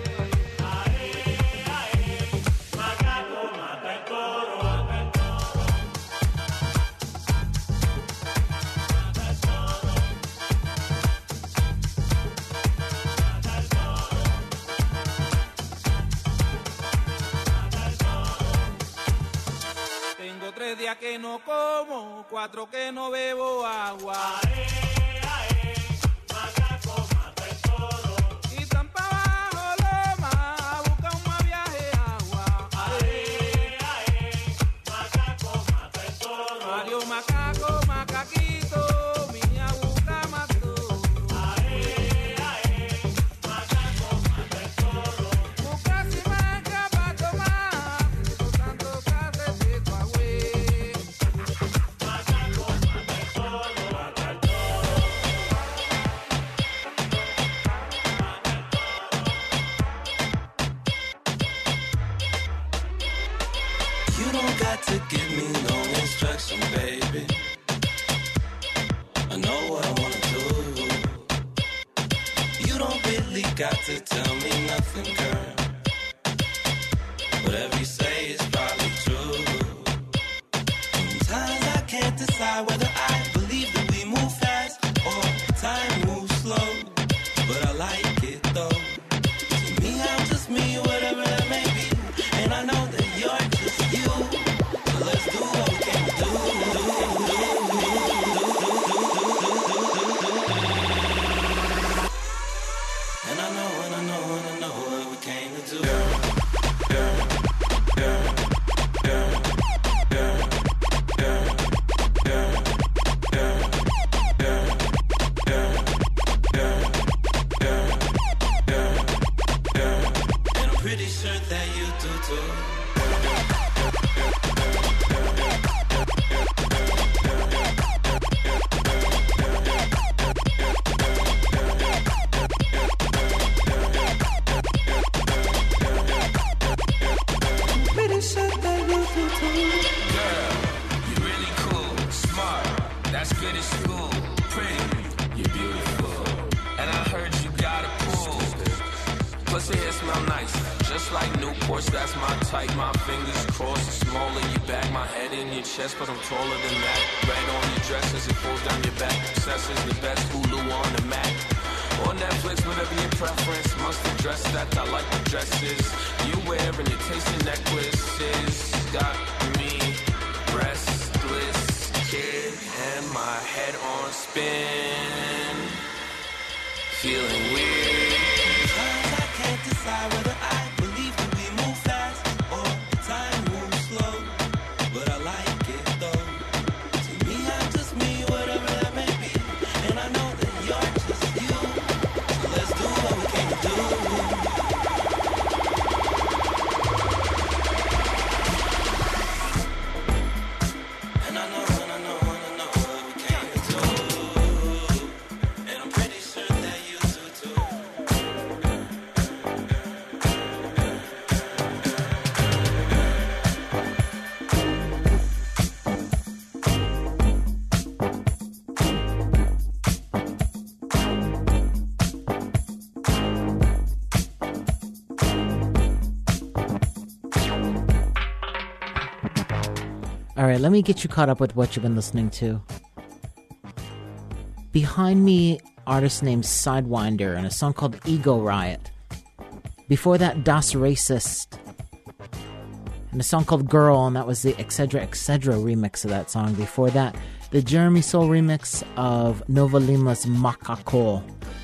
Tengo 3 días que no como, 4 que no bebo agua. Macaco, mata el toro. Y tan pa' abajo loma, busca un más viaje agua. Macaco, mata el toro. Mario macaco, macaquito, vine a buscar más todo. Macaco, mata el toro. Busca si manca pa' tomar, por tanto café de tu agüe. Macaco, mata el toro, mata el toro. You don't got to give me no instruction, baby. I know what I wanna do. You don't really got to tell me nothing, girl. Whatever you say is probably true. Sometimes I can't decide whether I believe that we move fast or time moves slow. But I like it though. To me, I'm just me, whatever that may be. And I know that you're just you. So let's do what we can do. That's good at school. Pretty, you're beautiful. And I heard you got a pool. Pussy hair smell nice, just like Newports, that's my type. My fingers crossed, small in your back, my head in your chest, but I'm taller than that. Red on your dress as it pulls down your back. Obsessed is the best, Hulu on the Mac. Or Netflix, whatever your preference. Must address that, I like the dresses you wear and your tasty necklaces. Got me restless, kid, and my head on spin. Feeling weird. I can't decide whether I believe that we move fast or time moves slow. But I like it though. To me, I'm just me, whatever that may be. And I know that you're just you. So let's do what we came to do. And I know what we came to do. And I'm pretty sure that you do too. All right, let me get you caught up with what you've been listening to. Behind me, artist named Sidewinder and a song called Ego Riot. Before that, Das Racist and a song called Girl, and that was the Excedra remix of that song. Before that, the Jeremy Soul remix of Nova Lima's Macaco.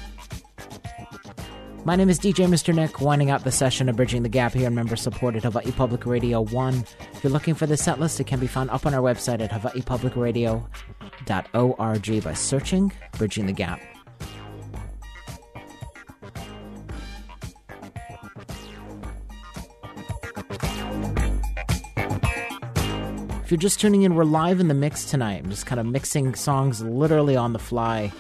My name is DJ Mr. Nick, winding out the session of Bridging the Gap here on member-supported Hawaii Public Radio 1. If you're looking for the set list, it can be found up on our website at hawaiipublicradio.org by searching Bridging the Gap. If you're just tuning in, we're live in the mix tonight. I'm just kind of mixing songs literally on the fly,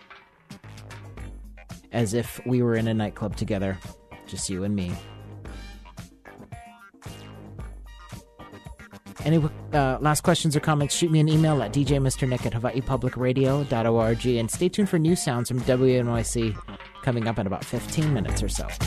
as if we were in a nightclub together, just you and me. Any last questions or comments, shoot me an email at djmrnick@hawaiipublicradio.org, and stay tuned for new sounds from WNYC coming up in about 15 minutes or so.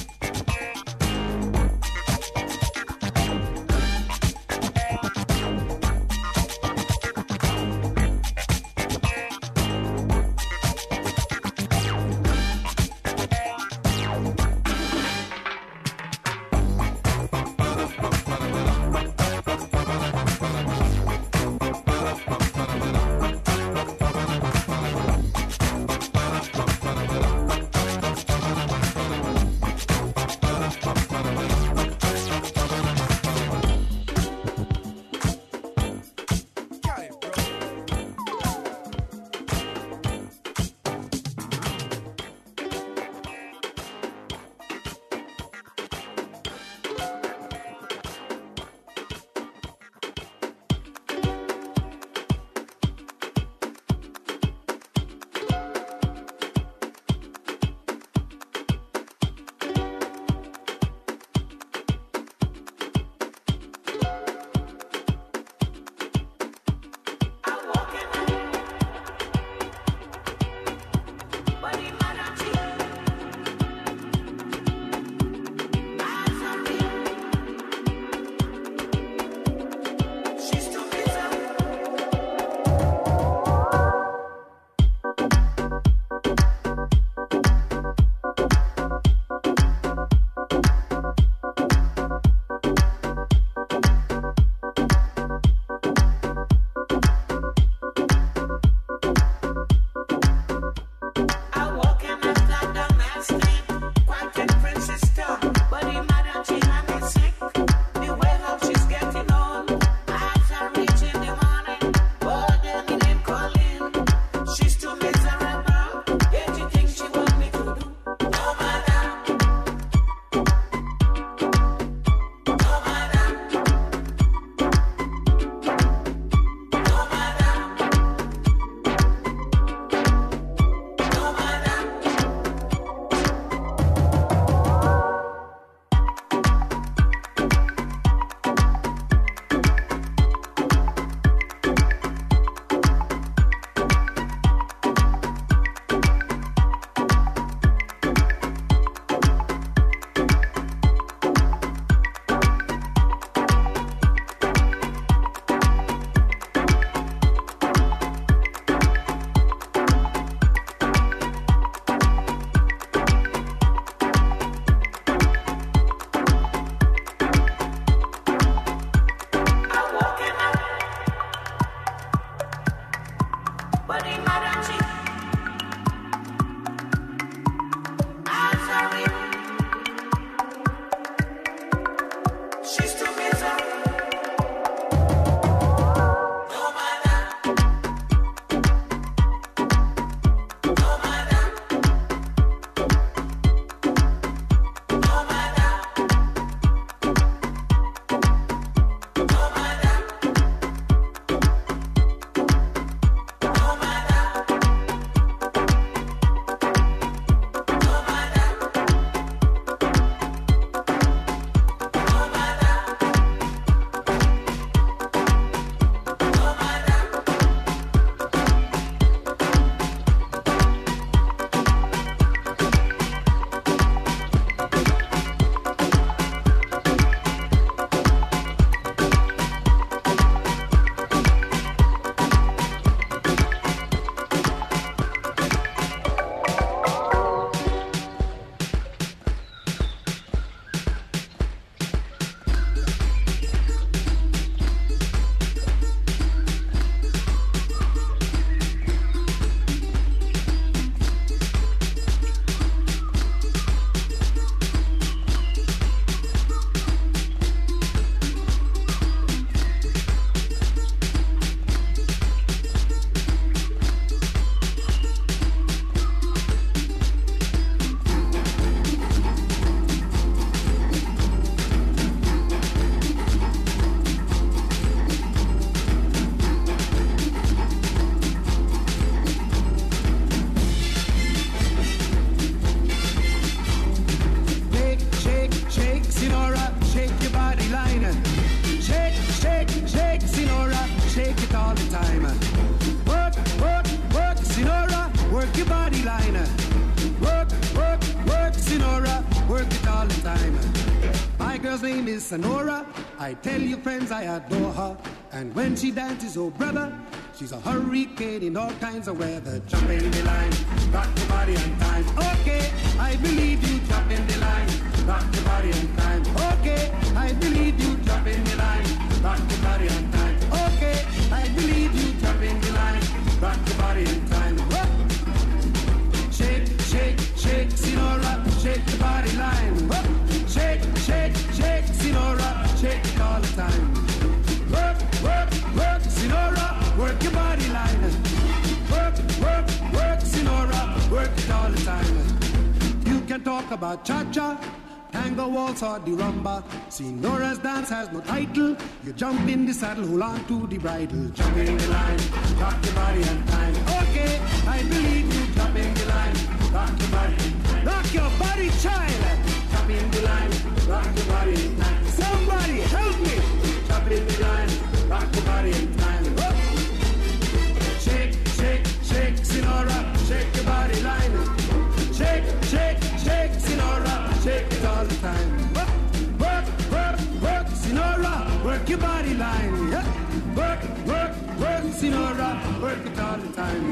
your body line. Work, work, work, Sinora, work it all the time. My girl's name is Sonora. I tell you, friends, I adore her. And when she dances, oh brother, she's a hurricane in all kinds of weather. Jump in the line, rock your body on time. Okay, I believe you. Jump in the line, rock your body on time. Okay, I believe you. Jump in the line, rock your body on time. Okay, I believe you. Jump in the line, rock your body on time. Whoa. Shake, shake, shake, Sinora, shake the body line. Whoa. Shake, shake, shake, Sinora, shake it all the time. Work, work, work, Sinora, work your body line. Work, work, work, Sinora, work it all the time. You can talk about cha-cha, tango, waltz or the rumba. Sinora's dance has no title. You jump in the saddle, hold on to the bridle. Jump in the line, rock your body on time. Okay, I believe you. Jump in the line, rock your body. Rock your body, child. Jump in the line, rock your body on time. Somebody help me. Jump in the line, rock your body in time. Whoop. Shake, shake, shake, Sinora, shake your body line. Shake, shake, shake, Sinora, shake it all the time. Whoop. Work, work, work, Sinora, work your body line. Yeah. Work, work, work, Sinora, work it all the time.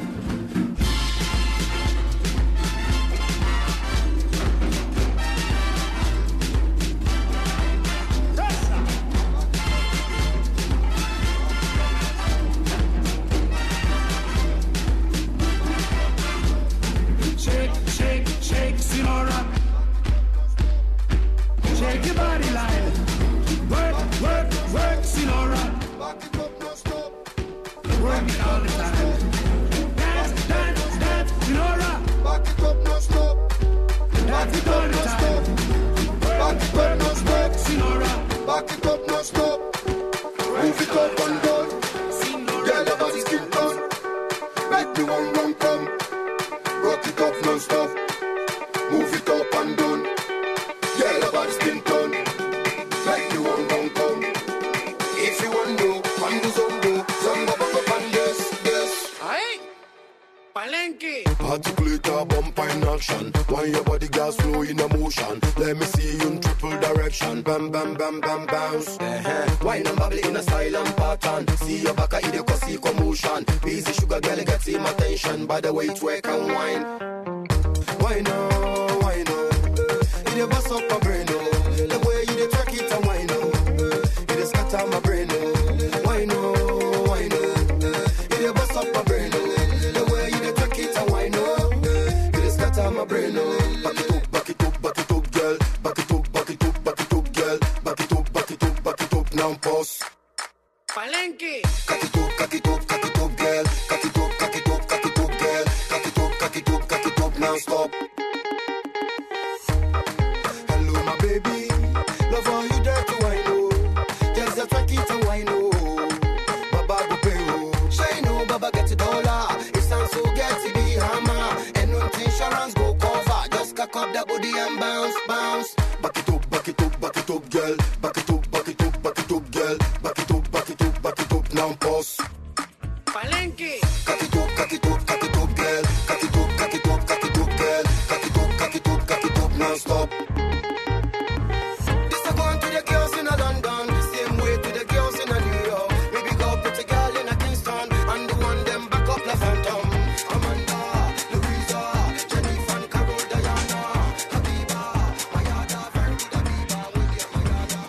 Shake, shake, shake, Sinora. Shake your body line. Work, work, work, Sinora. Back it up, no stop. Work it all the time. Dance, dance, dance, Sinora. Back it up, no stop. Dance it all the time. Back it up, no stop, Sinora. Back it up, no stop. Move it up and down. Girl, your body skin tone. Make me one run come. Rock it up non-stop. Move it up and down. Yeah, the body skin tone. Like you want come come. If you want to, and do some do. Some go back up and yes, yes. Aye, Palenque. Articulate a bump in action. Why your body gas flow in a motion. Let me see you in triple direction. Bam, bam, bam, bam, bounce. Wine and bubble in a style and pattern. See your back in the cosy commotion. Easy sugar girl gets him attention. By the way it's work and wine. Why no, why no? You dey bust up my brain, oh. The way you dey track it and why no? You dey scatter my brain, oh. Why no, why no? You dey bust up my brain, oh. The way you dey track it and why no? You dey scatter my brain, oh. Back it up, back it up, back it up, girl. Back it up, back it up, back it up, girl. Back it up, back it up, back it up, now pause. Palenque. Cock it up, cock it up, cock it up, girl. Cock it up, cock it up, cock it up, girl. Cock it up, cock it up, cock it up, now stop. Hello, my baby. Love how you dirty wine, oh. Just a track it and wine, oh. Baba go pay, oh. Shine, oh, Baba get $1. It sounds so get to be hammer. And no insurance go cover. Just cock up that body and bounce, bounce. Back it up, back it up, back it up, girl. Back it up, back it up, back it up, girl. Back it up, back it up, back it up, now pause. Palenque. Cock it up, cock it up, cock it up, girl. Cock it up, cock it up, cock it up, girl. Cock it up, cock it up, cock it up, now stop. This a going to the girls in a London, same way to the girls in a New York. Maybe go pretty girl in a Kingston, and the one them back up La Phantom. Amanda, Louisa, Jennifer, and Carol, Diana, Habiba, Mayada, Verda, Biba, William, Mayada.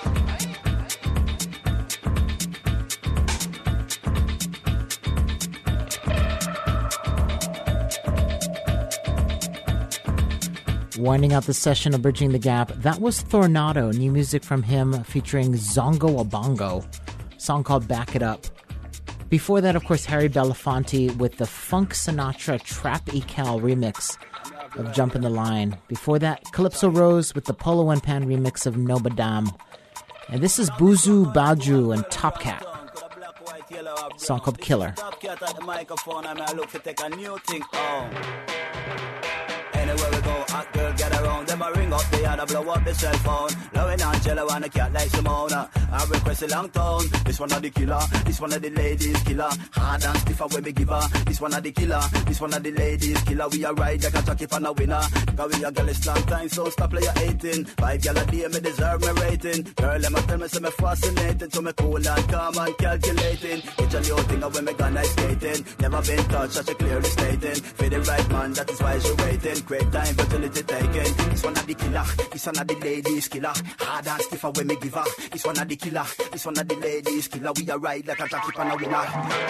Winding out the session of Bridging the Gap, that was Thornado, new music from him featuring Zongo Abongo, song called Back It Up. Before that, of course, Harry Belafonte with the Funk Sinatra Trap Ecal remix of Jump in the Line. Before that, Calypso Rose with the Polo and Pan remix of Nobadam. And this is Buzu Baju and Top Cat, song called Killer. Top Cat at the microphone, I look to take a new thing. Anywhere we go, hot girl get around. them a ring up the other, blow up the cell phone. Lauren Angela and a cat like Simona. I request a long tone. This one of the killer, this one of the ladies killer. Hard and stiff when we give her. This one of the killer, this one of the ladies killer. We a ride like a jockey for a winner. Cause we a girl is long time, so stop player 18. 5 gal a day, me deserve me rating. Girl, them a tell me say me fascinating. So me cool and calm and calculating. It's a new thing when me gone ice skating. Never been touched, such a clearly stating. For the right man, that is why she waiting. Great time, fertility taken. This one of the killer, this one of the ladies killer. Hard and stiff when me give her. This one of the killer, this one of the ladies killer. We a ride like a jockey for a winner.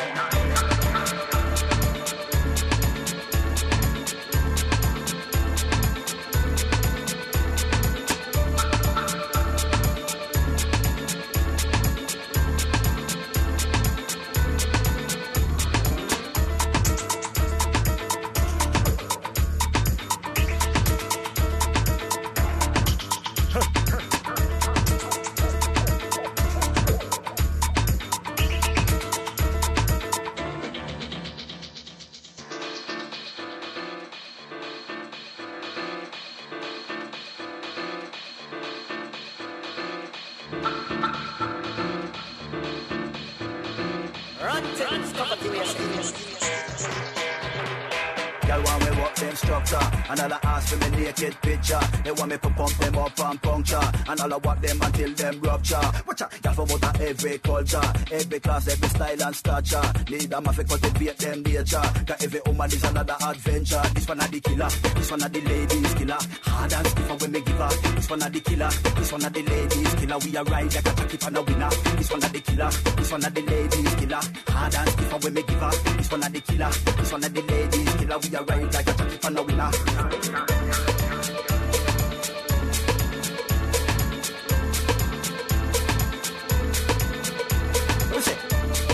Girl want me walk them structure, and all I ask for me naked picture. They want me to pump them up and puncture, and all I walk them until them rupture. Watch out, girl from out of every culture, every class, every style and stature. Need them to cultivate them nature, cause every woman is another adventure. This one of the killer, this one of the ladies killer. Hard and stiff when me give her. This one of the killer, this one of the ladies killer. We a ride like a jockey for a winner. This one of the killer, this one of the ladies killer. Hard and stiff when me give her. This one of the killer, this one of the ladies killer. We a ride like a jockey for a winner. What's it?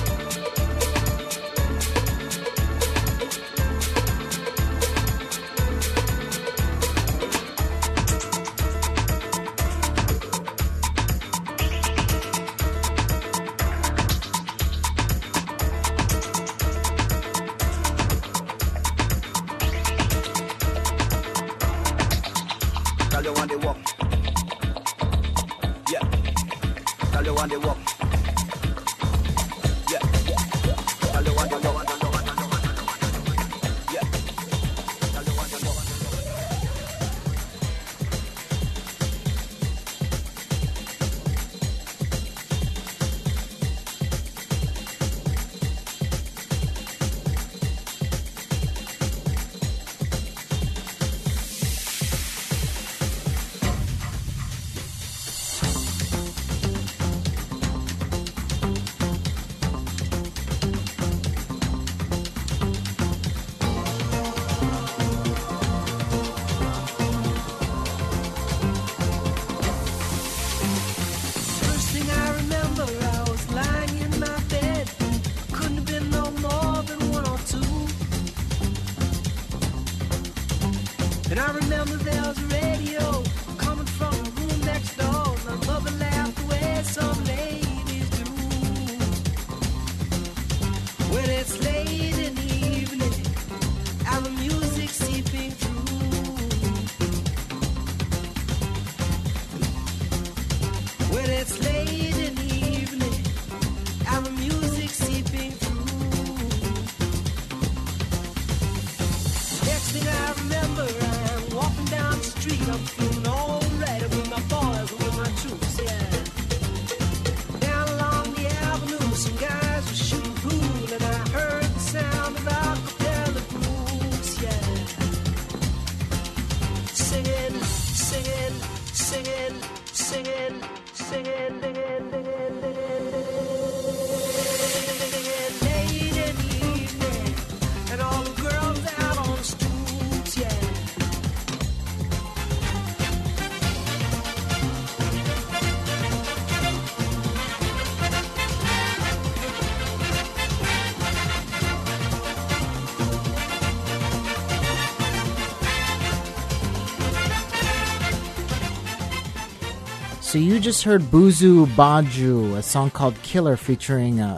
Tell you when they walk. Yeah. Tell you when they walk. Yeah. Tell you when they walk. Yeah. Tell you when they walk. First thing I remember, I was lying in my bed. Couldn't have been no more than 1 or 2. And I remember there was a radio coming from the room next door. My mother laughed the way some ladies do. When it's late in the evening and the music seeping through. When it's late in the evening and the music seeping through. Next thing I remember, I'm walking down the street. I'm feeling alright with my boys and with my troops, yeah. Down along the avenue, some guys were shooting pool, and I heard the sound of acapella grooves, yeah. Singing, singing, singing, singing, singing, late in the evening, and all the girls out on the streets, yeah. So you just heard Buzu Baju, a song called Killer featuring a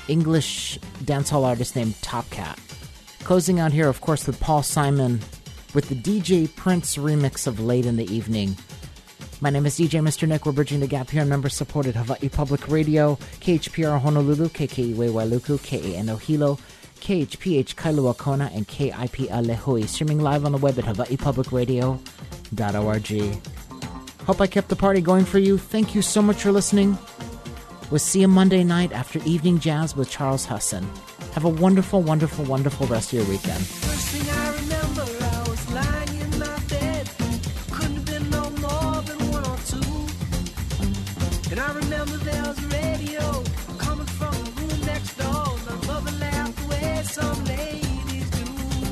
English dancehall artist named Top Cat. Closing out here, of course, with Paul Simon with the DJ Prince remix of Late in the Evening. My name is DJ Mr. Nick. We're bridging the gap here on member-supported Hawaii Public Radio, KHPR Honolulu, KKEW Wailuku, KANO Hilo, KHPH Kailua Kona, and KIPA Lehui, streaming live on the web at hawaiipublicradio.org. Hope I kept the party going for you. Thank you so much for listening. We'll see you Monday night after Evening Jazz with Charles Husson. Have a wonderful, wonderful, wonderful rest of your weekend. First thing I remember, I was lying in my bed. Couldn't have been no more than 1 or 2. And I remember there was a radio coming from the room next door. My mother laughed the way some ladies do.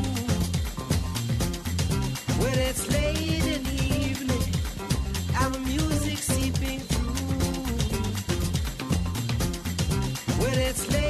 When it's late in the evening and the music seeping through. When it's late